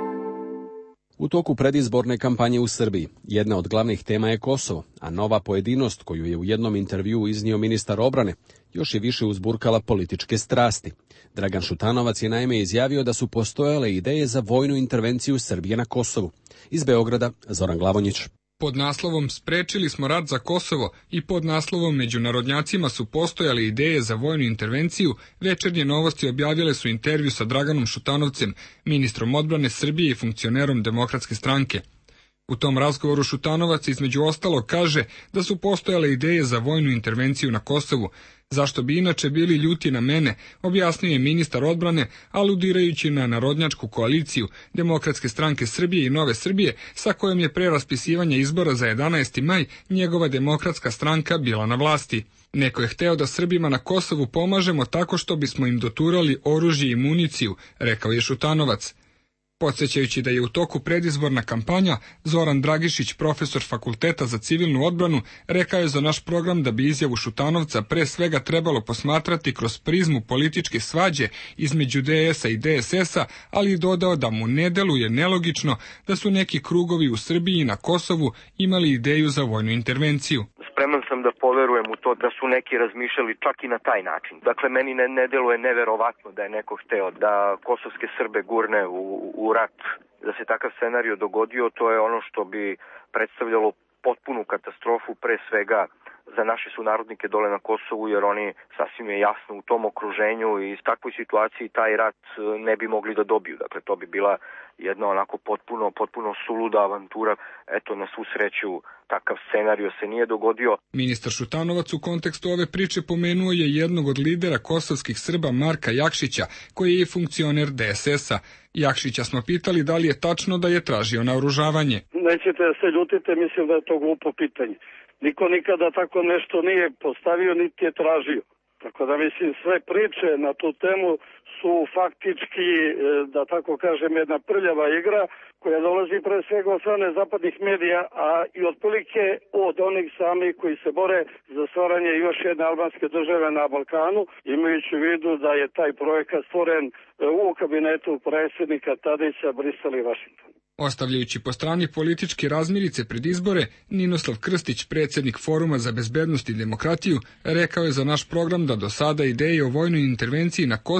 U toku predizborne kampanje u Srbiji jedna od glavnih tema je Kosovo, a nova pojedinost koju je u jednom intervjuu iznio ministar obrane još je više uzburkala političke strasti. Dragan Šutanovac je naime izjavio da su postojale ideje za vojnu intervenciju Srbije na Kosovu. Iz Beograda, Zoran Glavonjić. Pod naslovom Sprečili smo rat za Kosovo i pod naslovom Među narodnjacima su postojale ideje za vojnu intervenciju, Večernje novosti objavile su intervju sa Draganom Šutanovcem, ministrom odbrane Srbije i funkcionerom Demokratske stranke. U tom razgovoru Šutanovac između ostalog kaže da su postojale ideje za vojnu intervenciju na Kosovu. Zašto bi inače bili ljuti na mene, objasnio je ministar odbrane, aludirajući na narodnjačku koaliciju Demokratske stranke Srbije i Nove Srbije, sa kojom je pre raspisivanja izbora za jedanaesti maj njegova Demokratska stranka bila na vlasti. Neko je hteo da Srbima na Kosovu pomažemo tako što bismo im doturali oružje i municiju, rekao je Šutanovac. Podsjećajući da je u toku predizborna kampanja, Zoran Dragišić, profesor Fakulteta za civilnu odbranu, rekao je za naš program da bi izjavu Šutanovca pre svega trebalo posmatrati kroz prizmu političke svađe između D S a i D S S a, ali i dodao da mu ne deluje nelogično da su neki krugovi u Srbiji i na Kosovu imali ideju za vojnu intervenciju. Spreman sam da poverujem u to da su neki razmišljali čak i na taj način. Dakle, meni ne, ne deluje neverovatno da je neko hteo da kosovske Srbe gurne u, u rat. Da se takav scenario dogodio, to je ono što bi predstavljalo potpunu katastrofu, pre svega za naše sunarodnike dole na Kosovu, jer oni sasvim je jasno u tom okruženju i s takvoj situaciji taj rat ne bi mogli da dobiju. Dakle, to bi bila jedna onako potpuno, potpuno suluda avantura. Eto, na svu sreću, takav scenario se nije dogodio. Ministar Šutanovac u kontekstu ove priče pomenuo je jednog od lidera kosovskih Srba Marka Jakšića, koji je funkcioner D S S a. Jakšića smo pitali da li je tačno da je tražio naoružavanje. Nećete da se ljutite, mislim da je to glupo pitanje. Niko nikada tako nešto nije postavio, niti je tražio. Tako da mislim, sve priče na tu temu su faktički, da tako kažem, jedna prljava igra koja dolazi pre svega od strane zapadnih medija, a i otprilike od onih samih koji se bore za stvaranje još jedne albanske države na Balkanu, imajući u vidu da je taj projekat stvoren u kabinetu predsjednika Tadića, Brisela i Vašingtona. Ostavljajući po strani političke razmirice pred izbore, Ninoslav Krstić, predsjednik Foruma za bezbednost i demokratiju, rekao je za naš program da do sada ideje o vojnoj intervenciji na Kosovu nisu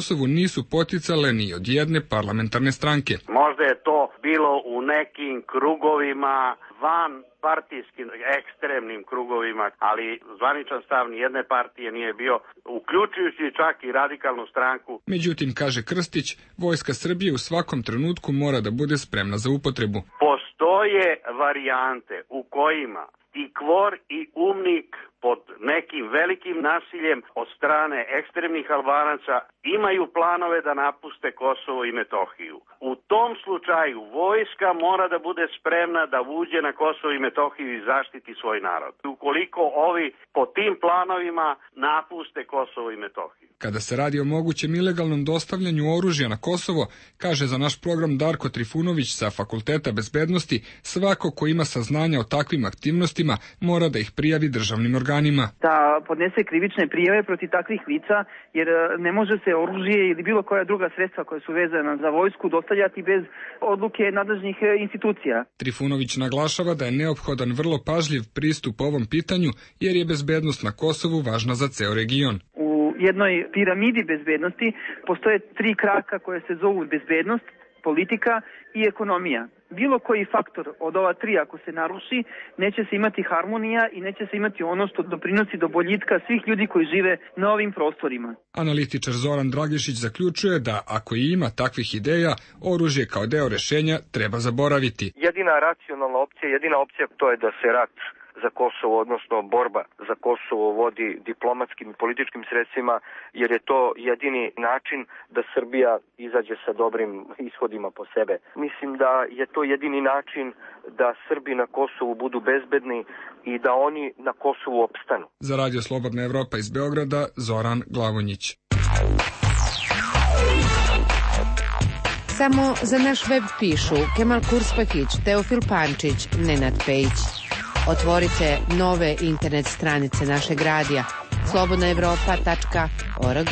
nisu poticale ni od jedne parlamentarne stranke. Možda je to bilo u nekim krugovima van partijskim ekstremnim krugovima, ali zvaničan stav ni jedne partije nije bio, uključujući čak i radikalnu stranku. Međutim, kaže Krstić, Vojska Srbije u svakom trenutku mora da bude spremna za upotrebu. Postoje varijante u kojima i Kvor i Umnik pod nekim velikim nasiljem od strane ekstremnih Albanaca imaju planove da napuste Kosovo i Metohiju. U tom slučaju vojska mora da bude spremna da uđe na Kosovo i Metohiju i zaštiti svoj narod. Ukoliko ovi po tim planovima napuste Kosovo i Metohiju. Kada se radi o mogućem ilegalnom dostavljanju oružja na Kosovo, kaže za naš program Darko Trifunović sa Fakulteta bezbednosti, svako ko ima saznanja o takvim aktivnostima mora da ih prijavi državnim organima. Da podnese krivične prijave protiv takvih lica, jer ne može se oružje ili bilo koja druga sredstva koja su vezana za vojsku dostavljati bez odluke nadležnih institucija. Trifunović naglašava da je neophodan vrlo pažljiv pristup ovom pitanju, jer je bezbednost na Kosovu važna za ceo region. U jednoj piramidi bezbednosti postoje tri kraka koje se zovu bezbednost, politika i ekonomija. Bilo koji faktor od ova tri ako se naruši, neće se imati harmonija i neće se imati ono što doprinosi do boljitka svih ljudi koji žive na ovim prostorima. Analitičar Zoran Dragišić zaključuje da ako i ima takvih ideja, oružje kao deo rešenja treba zaboraviti. Jedina racionalna opcija, jedina opcija to je da se rat za Kosovo, odnosno borba za Kosovo vodi diplomatskim i političkim sredstvima, jer je to jedini način da Srbija izađe sa dobrim ishodima po sebe. Mislim da je to jedini način da Srbi na Kosovu budu bezbedni i da oni na Kosovu opstanu. Za Radio Slobodna Evropa iz Beograda, Zoran Glavonjić. Samo za naš web pišu Kemal Kurspakić, Teofil Pančić, Nenad Pejić. Otvorite nove internet stranice našeg radija slobodna evropa tačka org.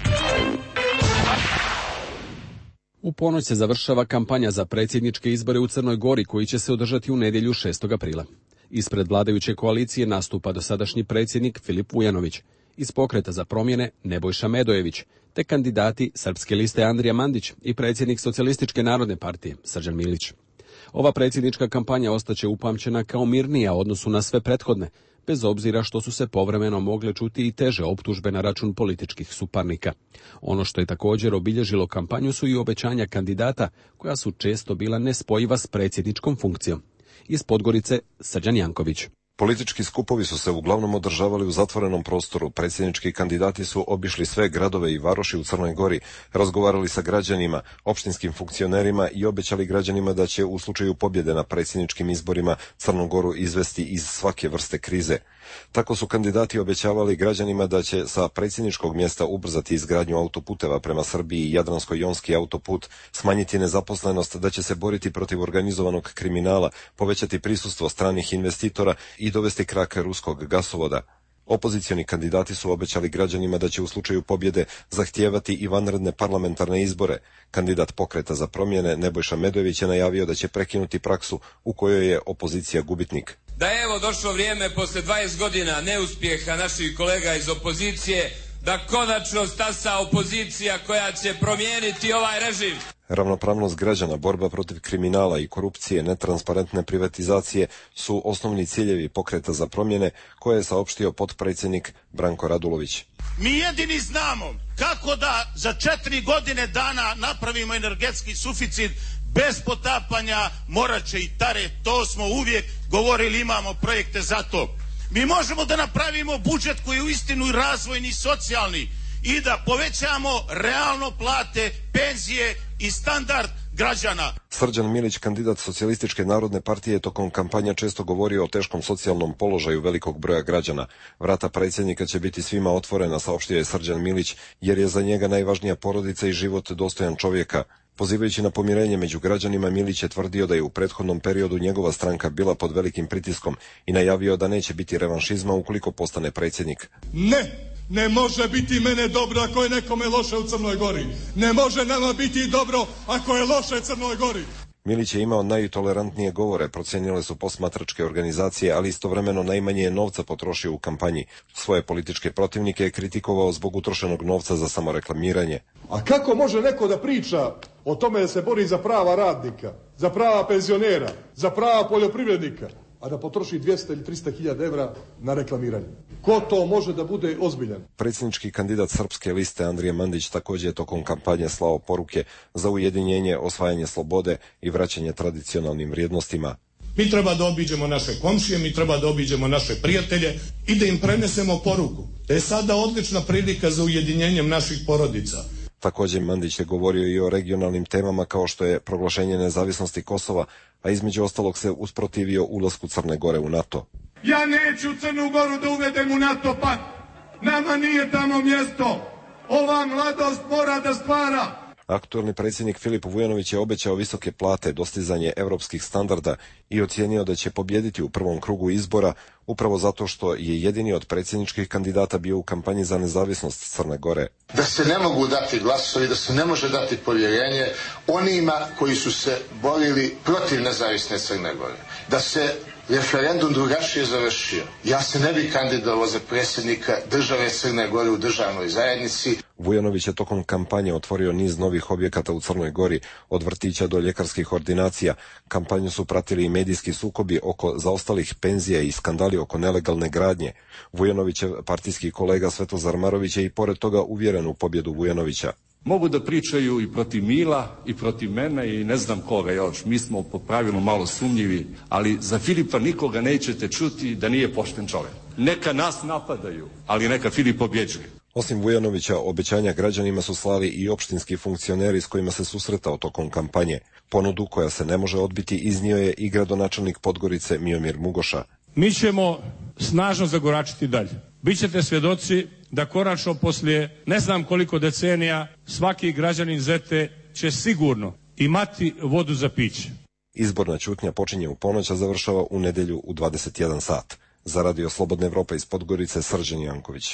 U ponoć se završava kampanja za predsjedničke izbore u Crnoj Gori koji će se održati u nedjelju šestog aprila. Ispred vladajuće koalicije nastupa dosadašnji predsjednik Filip Vujanović, iz Pokreta za promjene Nebojša Medojević, te kandidati Srpske liste Andrija Mandić i predsjednik Socijalističke narodne partije Srđan Milić. Ova predsjednička kampanja ostaće upamćena kao mirnija u odnosu na sve prethodne, bez obzira što su se povremeno mogle čuti i teže optužbe na račun političkih suparnika. Ono što je također obilježilo kampanju su i obećanja kandidata, koja su često bila nespojiva s predsjedničkom funkcijom. Iz Podgorice, Srđan Janković. Politički skupovi su se uglavnom održavali u zatvorenom prostoru. Predsjednički kandidati su obišli sve gradove i varoši u Crnoj Gori, razgovarali sa građanima, opštinskim funkcionerima i obećali građanima da će u slučaju pobjede na predsjedničkim izborima Crnu Goru izvesti iz svake vrste krize. Tako su kandidati obećavali građanima da će sa predsjedničkog mjesta ubrzati izgradnju autoputeva prema Srbiji i Jadransko-jonski autoput, smanjiti nezaposlenost, da će se boriti protiv organizovanog kriminala, povećati prisustvo stranih investitora i dovesti krak ruskog gasovoda. Opozicioni kandidati su obećali građanima da će u slučaju pobjede zahtijevati i vanredne parlamentarne izbore. Kandidat Pokreta za promjene Nebojša Medojević je najavio da će prekinuti praksu u kojoj je opozicija gubitnik. Da je evo došlo vrijeme posle dvadeset godina neuspjeha naših kolega iz opozicije da konačno stasa opozicija koja će promijeniti ovaj režim. Ravnopravnost građana, borba protiv kriminala i korupcije, netransparentne privatizacije su osnovni ciljevi Pokreta za promjene, koje je saopštio potpredsjednik Branko Radulović. Mi jedini znamo kako da za četiri godine dana napravimo energetski suficit bez potapanja Morače i Tare. To smo uvijek govorili, imamo projekte za to. Mi možemo da napravimo budžet koji je uistinu i razvojni i socijalni i da povećamo realno plate, penzije i standard građana. Srđan Milić, kandidat Socijalističke narodne partije, tokom kampanja često govorio o teškom socijalnom položaju velikog broja građana. Vrata predsjednika će biti svima otvorena, saopštio je Srđan Milić, jer je za njega najvažnija porodica i život dostojan čovjeka. Pozivajući na pomirenje među građanima, Milić je tvrdio da je u prethodnom periodu njegova stranka bila pod velikim pritiskom i najavio da neće biti revanšizma ukoliko postane predsjednik. Ne, ne može biti mene dobro ako je nekome loše u Crnoj Gori. Ne može nama biti dobro ako je loše Crnoj Gori. Milić je imao najtolerantnije govore, procenile su posmatračke organizacije, ali istovremeno najmanje je novca potrošio u kampanji. Svoje političke protivnike je kritikovao zbog utrošenog novca za samoreklamiranje. A kako može neko da priča o tome da se bori za prava radnika, za prava penzionera, za prava poljoprivrednika, a da potroši dvjesto ili tristo hiljada evra na reklamiranje? Ko to može da bude ozbiljan? Predsjednički kandidat Srpske liste Andrija Mandić također je tokom kampanje slao poruke za ujedinjenje, osvajanje slobode i vraćanje tradicionalnim vrijednostima. Mi treba da obiđemo naše komšije, mi treba da obiđemo naše prijatelje i da im prenesemo poruku. Da je sada odlična prilika za ujedinjenjem naših porodica. Također Mandić je govorio i o regionalnim temama kao što je proglašenje nezavisnosti Kosova, a između ostalog se usprotivio ulasku Crne Gore u NATO. Ja neću Crnu Goru da uvedem u NATO pakt. Nama nije tamo mjesto. Ova mladost mora da stvara. Aktuelni predsjednik Filip Vujanović je obećao visoke plate, dostizanje europskih standarda i ocijenio da će pobijediti u prvom krugu izbora upravo zato što je jedini od predsjedničkih kandidata bio u kampanji za nezavisnost Crne Gore. Da se ne mogu dati glasovi, da se ne može dati povjerenje onima koji su se borili protiv nezavisne Crne Gore. Da se referendum drugačije završio. Ja se ne bih kandidovao za predsjednika države Crne Gore u državnoj zajednici. Vujanović je tokom kampanje otvorio niz novih objekata u Crnoj Gori, od vrtića do ljekarskih ordinacija. Kampanju su pratili i medijski sukobi oko zaostalih penzija i skandali oko nelegalne gradnje. Vujanovićev partijski kolega Svetozar Marović je i pored toga uvjeren u pobjedu Vujanovića. Mogu da pričaju i protiv Mila i protiv mene i ne znam koga još. Mi smo po pravilu malo sumnjivi, ali za Filipa nikoga nećete čuti da nije pošten čovjek. Neka nas napadaju, ali neka Filip pobjeđuje. Osim Vujanovića, obećanja građanima su slali i opštinski funkcioneri s kojima se susretao tokom kampanje. Ponudu koja se ne može odbiti iznio je i gradonačelnik Podgorice Miomir Mugoša. Mi ćemo snažno zagoračiti dalje. Bićete svjedoci da konačno poslije ne znam koliko decenija svaki građanin Zete će sigurno imati vodu za piće. Izborna ćutnja počinje u ponoć, a završava u nedjelju u dvadeset jedan sat. Za Radio Slobodna Evropa iz Podgorice, Srđan Janković.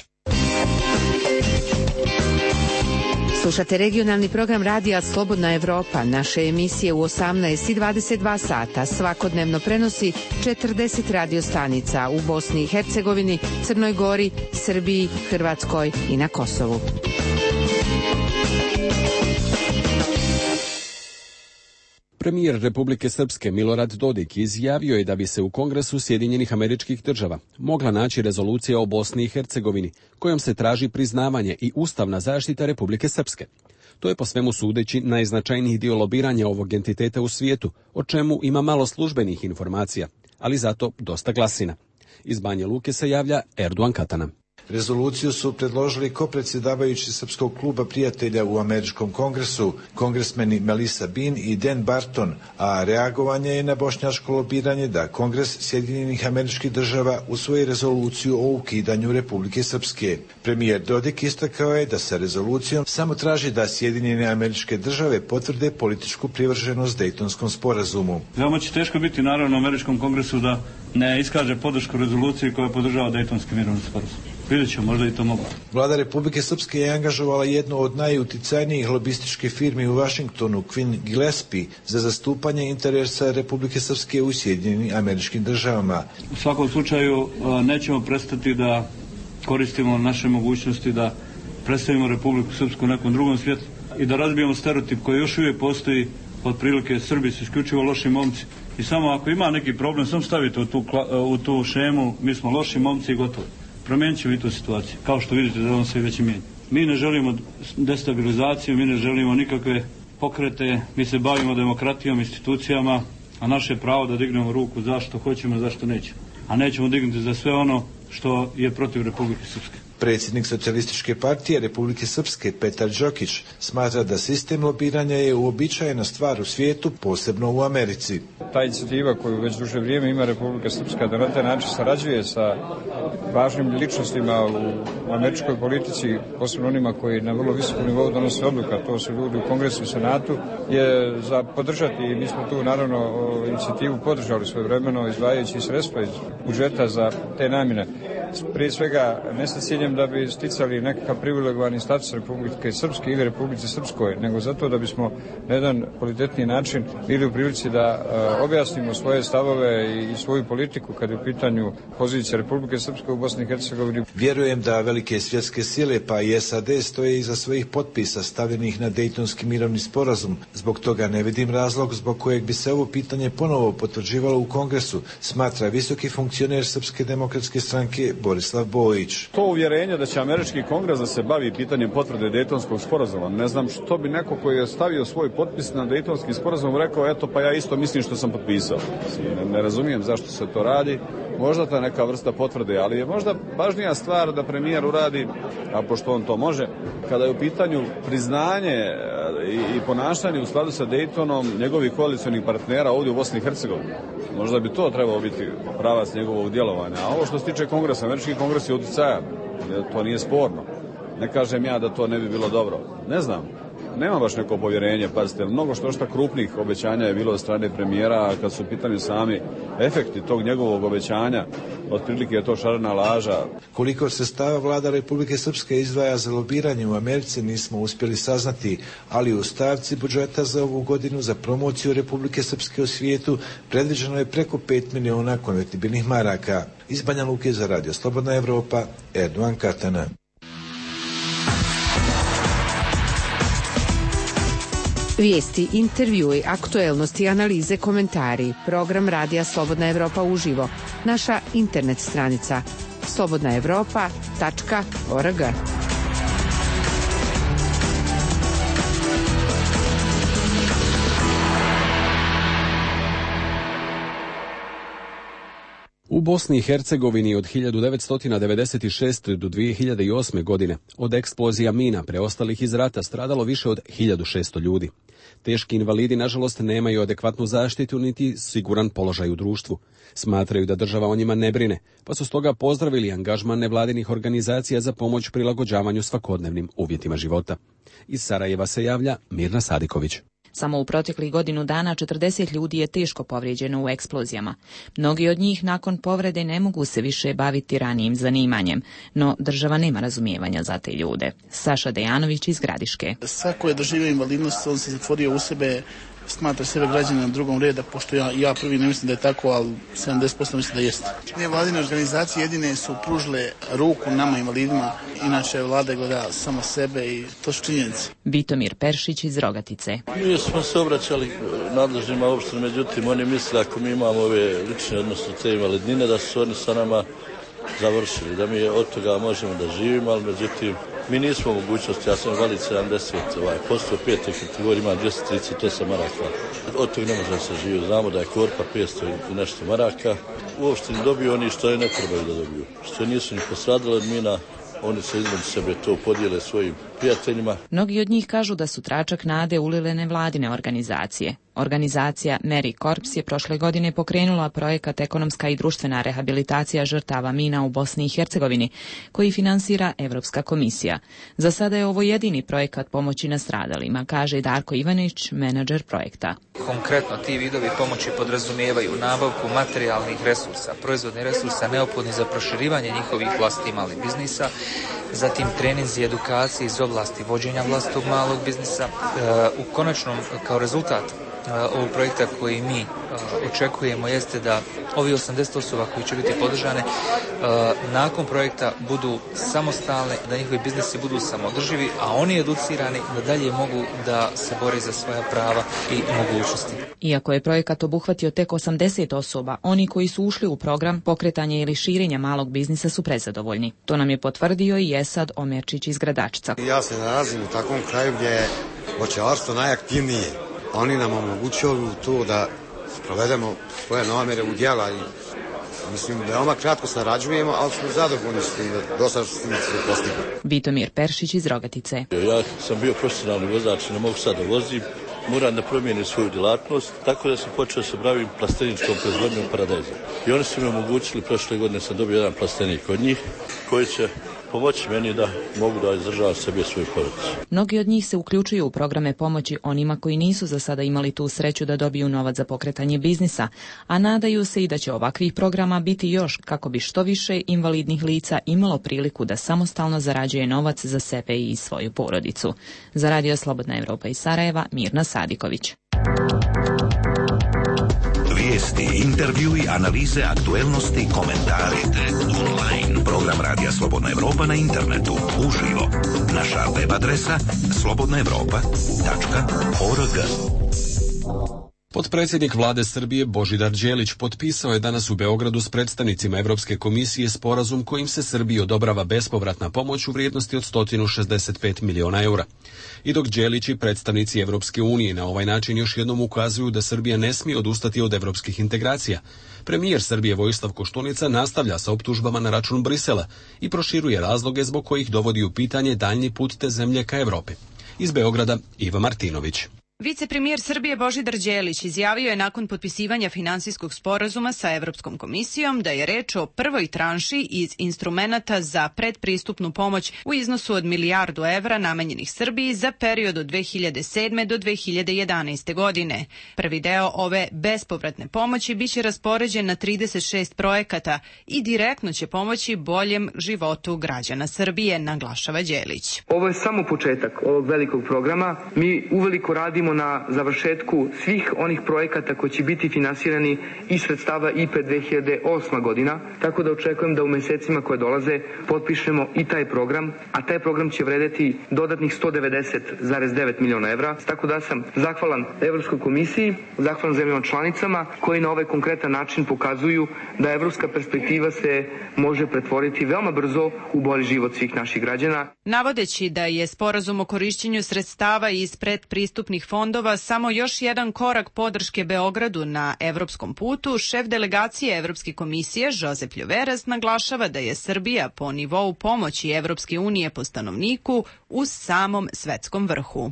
Slušate regionalni program Radija Slobodna Evropa. Naše emisije u osamnaest i dvadeset dva sata svakodnevno prenosi četrdeset radio stanica u Bosni i Hercegovini, Crnoj Gori, Srbiji, Hrvatskoj i na Kosovu. Premijer Republike Srpske Milorad Dodik izjavio je da bi se u Kongresu Sjedinjenih Američkih Država mogla naći rezolucija o Bosni i Hercegovini, kojom se traži priznavanje i ustavna zaštita Republike Srpske. To je po svemu sudeći najznačajniji dio lobiranja ovog entiteta u svijetu, o čemu ima malo službenih informacija, ali zato dosta glasina. Iz Banja Luke se javlja Erdogan Katana. Rezoluciju su predložili kopredsjedavajući Srpskog kluba prijatelja u Američkom kongresu, kongresmeni Melissa Bean i Dan Barton, a reagovanje je na bošnjačko lobiranje da Kongres Sjedinjenih Američkih Država usvoji rezoluciju o ukidanju Republike Srpske. Premijer Dodik istakao je da sa rezolucijom samo traži da Sjedinjene Američke Države potvrde političku privrženost Dejtonskom sporazumu. Veoma će teško biti naravno u Američkom kongresu da ne iskaže podršku rezoluciji koja podržava Dejtonski mirovni sporazum. Vidjet ćemo, možda i to mogu. Vlada Republike Srpske je angažovala jednu od najuticajnijih lobističkih firmi u Vašingtonu, Quinn Gillespie, za zastupanje interesa Republike Srpske u Sjedinjenim Američkim Državama. U svakom slučaju nećemo prestati da koristimo naše mogućnosti da predstavimo Republiku Srpsku u nekom drugom svijetu i da razbijemo stereotip koji još uvijek postoji, otprilike Srbi su isključivo loši momci. I samo ako ima neki problem, samo stavite u tu, u tu šemu, mi smo loši momci i gotovo. Promijenit ćemo i tu situaciju, kao što vidite da on se već mijenja. Mi ne želimo destabilizaciju, mi ne želimo nikakve pokrete, mi se bavimo demokratijom, institucijama, a naše je pravo da dignemo ruku zašto hoćemo, zašto nećemo. A nećemo dignuti za sve ono što je protiv Republike Srpske. Predsjednik Socijalističke partije Republike Srpske Petar Đokić smatra da sistem lobiranja je uobičajena stvar u svijetu, posebno u Americi. Ta inicijativa koju već duže vrijeme ima Republika Srpska da na taj način sarađuje sa važnim ličnostima u američkoj politici, posebno onima koji na vrlo visokom nivou donose odluka, to su ljudi u Kongresu i Senatu, je za podržati i mi smo tu naravno inicijativu podržali svojevremeno izdvajajući sredstva iz budžeta za te namjene. prije svega ne sa ciljem da bi sticali nekakav privilegovani status Republike Srpske ili Republike Srpskoj, nego zato da bismo na jedan kvalitetniji način bili u prilici da uh, objasnimo svoje stavove i, i svoju politiku kad je u pitanju pozicija Republike Srpske u Bosni i Hercegovini. Vjerujem da velike svjetske sile pa i S A D stoje iza svojih potpisa stavljenih na Dejtonski mirovni sporazum. Zbog toga ne vidim razlog zbog kojeg bi se ovo pitanje ponovo potvrđivalo u Kongresu, smatra visoki funkcioner Srpske demokratske stranke Borislav Bojić. To uvjerenje da će američki kongres da se bavi pitanjem potvrde Dejtonskog sporazuma, ne znam što bi neko koji je stavio svoj potpis na Dejtonski sporazum rekao, eto pa ja isto mislim što sam potpisao. Ne, ne razumijem zašto se to radi, možda ta neka vrsta potvrde, ali je možda važnija stvar da premijer uradi, a pošto on to može, kada je u pitanju priznanje i, i ponašanje u skladu sa Dejtonom njegovih koalicionih partnera ovdje u Bosni i Hercegovini. Možda bi to trebalo biti pravac njegovog djelovanja. A ovo što se tiče kongresa, američki kongres je utjecajan, to nije sporno. Ne kažem ja da to ne bi bilo dobro. Ne znam, nema baš neko povjerenje, pazite, mnogo što šta krupnih obećanja je bilo od strane premijera, kad su u pitanju sami efekti tog njegovog obećanja, otprilike je to šarena laža. Koliko sredstava vlada Republike Srpske izdvaja za lobiranje u Americi nismo uspjeli saznati, ali u stavci budžeta za ovu godinu za promociju Republike Srpske u svijetu predviđeno je preko pet miliona konvertibilnih maraka. Iz Banja Luke za Radio Slobodna Evropa, Erdogan Katana. Vijesti, intervjui, aktuelnosti, analize, komentari. Program Radija Slobodna Evropa uživo. Naša internet stranica slobodna evropa tačka org. U Bosni i Hercegovini od hiljadu devetsto devedeset šeste. do dvije hiljade osme. godine od eksplozija mina preostalih iz rata stradalo više od hiljadu šesto ljudi. Teški invalidi, nažalost, nemaju adekvatnu zaštitu niti siguran položaj u društvu. Smatraju da država o njima ne brine, pa su stoga pozdravili angažman nevladinih organizacija za pomoć prilagođavanju svakodnevnim uvjetima života. Iz Sarajeva se javlja Mirna Sadiković. Samo u proteklih godinu dana četrdeset ljudi je teško povrijeđeno u eksplozijama. Mnogi od njih nakon povrede ne mogu se više baviti ranijim zanimanjem, no država nema razumijevanja za te ljude. Saša Dejanović iz Gradiške. Svako je doživio invalidnost, on se zatvorio u sebe, smatra sebe građanom drugom reda, pošto ja, ja prvi ne mislim da je tako, ali sedamdeset posto mislim da jeste. Nevladine organizacije jedine su pružile ruku nama invalidima, inače vlada gleda samo sebe i to su činjenice. Vitomir Peršić iz Rogatice. Mi smo se obraćali nadležnima opštine, međutim oni misle ako mi imamo ove lične, odnosno te invalidnine, da su oni sa nama završili, da mi od toga možemo da živimo, ali međutim mi nismo u mogućnosti, ja sam invalid sedamdeset, ovaj, posto pete kategorije ima dvjesto trideset osam maraka. Od toga ne može da se živi, znamo da je korpa petsto i nešto maraka. Uopšte ne dobiju oni što je ne trebaju da dobiju. Što nisu ni postradali od mina, oni se između sebe to podijele svojim prijateljima. Mnogi od njih kažu da su tračak nade ulile nevladine organizacije. Organizacija Mary Corps je prošle godine pokrenula projekat Ekonomska i društvena rehabilitacija žrtava mina u Bosni i Hercegovini, koji finansira Evropska komisija. Za sada je ovo jedini projekat pomoći nastradalima, kaže Darko Ivanić, menadžer projekta. Konkretno, ti vidovi pomoći podrazumijevaju nabavku materijalnih resursa, proizvodnih resursa neophodnih za proširivanje njihovih vlastitih malih biznisa, zatim treninzi i edukacije iz oblasti vođenja vlastitog malog biznisa. U konačnom, kao rezultat ovog projekta koji mi očekujemo jeste da ovi osamdeset osoba koji će biti podržane nakon projekta budu samostalne, da njihovi biznisi budu samoodrživi, a oni educirani da dalje mogu da se bore za svoja prava i mogućnosti. Iako je projekat obuhvatio tek osamdeset osoba, oni koji su ušli u program pokretanja ili širenja malog biznisa su prezadovoljni. To nam je potvrdio i Esad Omerčić iz Gradačca. Ja se nalazim u takvom kraju gdje je voćarstvo najaktivnije. Oni nam omogućuju to da provedemo svoje namjere u djela i mislim, veoma kratko sarađujemo, ali smo zadovoljni s tim da do sada smo se postigli. Vitomir Peršić iz Rogatice. Ja sam bio profesionalni vozač i ne mogu sada da vozim. Moram da promijenim svoju djelatnost, tako da sam počeo se bavim plasteničkom proizvodnjom paradajza. I oni su mi omogućili, prošle godine sam dobio jedan plastenik od njih, koji će pomoći meni da mogu da izdržavam sebe i svoju porodicu. Mnogi od njih se uključuju u programe pomoći onima koji nisu za sada imali tu sreću da dobiju novac za pokretanje biznisa, a nadaju se i da će ovakvih programa biti još kako bi što više invalidnih lica imalo priliku da samostalno zarađuje novac za sebe i svoju porodicu. Za Radio Slobodna Evropa iz Sarajeva, Mirna Sadiković. Vijesti, intervjui, analize, aktuelnosti, komentari. Online. Program Radija Slobodna Evropa na internetu. Uživo. Naša web adresa slobodna evropa tačka org. Potpredsjednik vlade Srbije Božidar Đelić potpisao je danas u Beogradu s predstavnicima Evropske komisije sporazum kojim se Srbiji odobrava bespovratna pomoć u vrijednosti od sto šezdeset pet miliona eura. I dok Đelić i predstavnici Evropske unije na ovaj način još jednom ukazuju da Srbija ne smije odustati od evropskih integracija, premijer Srbije Vojislav Koštunica nastavlja sa optužbama na račun Brisela i proširuje razloge zbog kojih dovodi u pitanje daljnji put te zemlje ka Evropi. Iz Beograda Iva Martinović. Vicepremijer Srbije Božidar Đelić izjavio je nakon potpisivanja finansijskog sporazuma sa Evropskom komisijom da je reč o prvoj tranši iz instrumenata za predpristupnu pomoć u iznosu od milijardu evra namenjenih Srbiji za period od dve hiljade sedme do dve hiljade jedanaeste. godine. Prvi deo ove bespovratne pomoći biće raspoređen na trideset šest projekata i direktno će pomoći boljem životu građana Srbije, naglašava Đelić. Ovo je samo početak ovog velikog programa. Mi uveliko radimo na završetku svih onih projekata koji će biti finansirani iz sredstava I P E dve hiljade osma. godina, tako da očekujem da u mesecima koje dolaze potpišemo i taj program, a taj program će vredeti dodatnih sto devedeset zarez devet miliona evra, tako da sam zahvalan Evropskoj komisiji, zahvalan zemljama članicama koji na ovaj konkretan način pokazuju da evropska perspektiva se može pretvoriti veoma brzo u bolji život svih naših građana. Navodeći da je sporazum o korišćenju sredstava iz predpristupnih fondova samo još jedan korak podrške Beogradu na evropskom putu, šef delegacije Evropske komisije Josep Ljoveras naglašava da je Srbija po nivou pomoći Evropske unije po stanovniku u samom svetskom vrhu.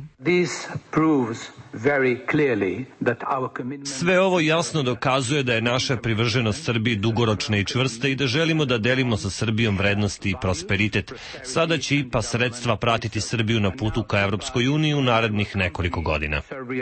Sve ovo jasno dokazuje da je naša privrženost Srbiji dugoročna i čvrsta i da želimo da delimo sa Srbijom vrednosti i prosperitet. Sada će I P A sredstva pratiti Srbiju na putu ka Evropskoj uniji u narednih nekoliko godina.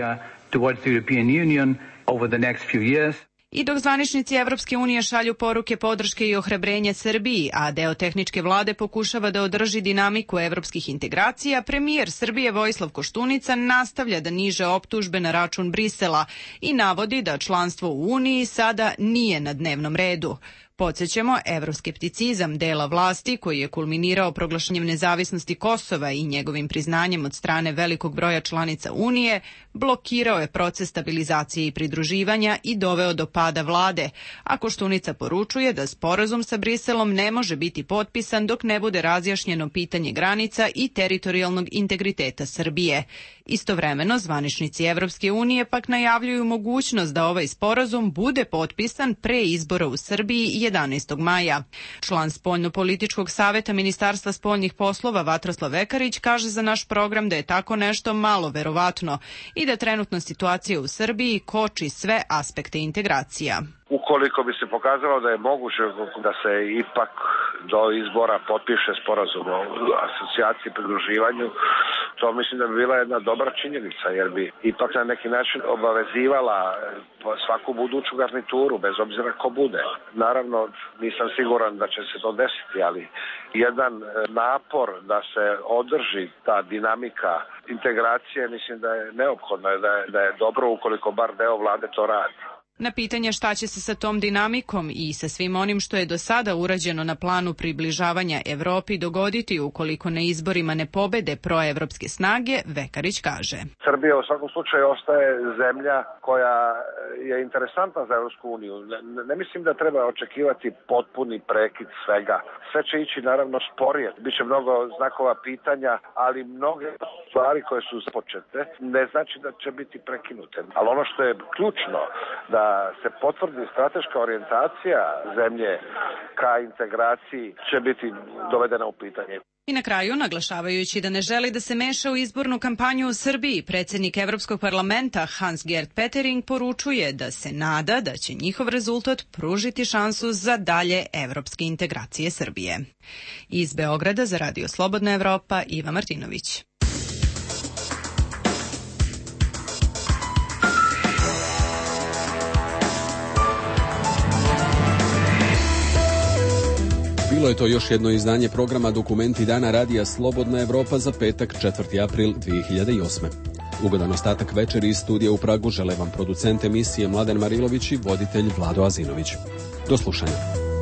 I dok zvaničnici Evropske unije šalju poruke podrške i ohrabrenja Srbiji, a deo tehničke vlade pokušava da održi dinamiku evropskih integracija, premijer Srbije Vojislav Koštunica nastavlja da niže optužbe na račun Brisela i navodi da članstvo u Uniji sada nije na dnevnom redu. Podsjećamo, evroskepticizam dela vlasti, koji je kulminirao proglašenjem nezavisnosti Kosova i njegovim priznanjem od strane velikog broja članica Unije, blokirao je proces stabilizacije i pridruživanja i doveo do pada vlade, a Koštunica poručuje da sporazum sa Briselom ne može biti potpisan dok ne bude razjašnjeno pitanje granica i teritorijalnog integriteta Srbije. Istovremeno, zvaničnici Evropske unije pak najavljuju mogućnost da ovaj sporazum bude potpisan pre izbora u Srbiji jedanaestog maja. Član spoljno-političkog saveta Ministarstva spoljnih poslova Vatroslav Vekarić kaže za naš program da je tako nešto malo verovatno i da trenutna situacija u Srbiji koči sve aspekte integracija. Ukoliko bi se pokazalo da je moguće da se ipak do izbora potpiše sporazum o asocijaciji i pridruživanju, to mislim da bi bila jedna dobra činjenica, jer bi ipak na neki način obavezivala svaku buduću garnituru, bez obzira ko bude. Naravno, nisam siguran da će se to desiti, ali jedan napor da se održi ta dinamika integracije, mislim da je neophodno, da je, da je dobro ukoliko bar deo vlade to radi. Na pitanje šta će se sa tom dinamikom i sa svim onim što je do sada urađeno na planu približavanja Evropi dogoditi ukoliko na izborima ne pobede proevropske snage, Vekarić kaže. Srbija u svakom slučaju ostaje zemlja koja je interesantna za Evropsku uniju. Ne, ne mislim da treba očekivati potpuni prekid svega. Sve će ići naravno sporije. Biće mnogo znakova pitanja, ali mnoge stvari koje su započete ne znači da će biti prekinute. Ali ono što je ključno, da se potvrdi strateška orijentacija zemlje ka integraciji, će biti dovedena u pitanje. I na kraju, naglašavajući da ne želi da se meša u izbornu kampanju u Srbiji, predsjednik Evropskog parlamenta Hans-Gert Pöttering poručuje da se nada da će njihov rezultat pružiti šansu za dalje evropske integracije Srbije. Iz Beograda za Radio Slobodna Evropa, Iva Martinović. Bilo je to još jedno izdanje programa Dokumenti dana Radija Slobodna Evropa za petak četvrti april dvije hiljade osme. Ugodan ostatak večeri iz studija u Pragu žele vam producent emisije Mladen Marilović i voditelj Vlado Azinović. Do slušanja.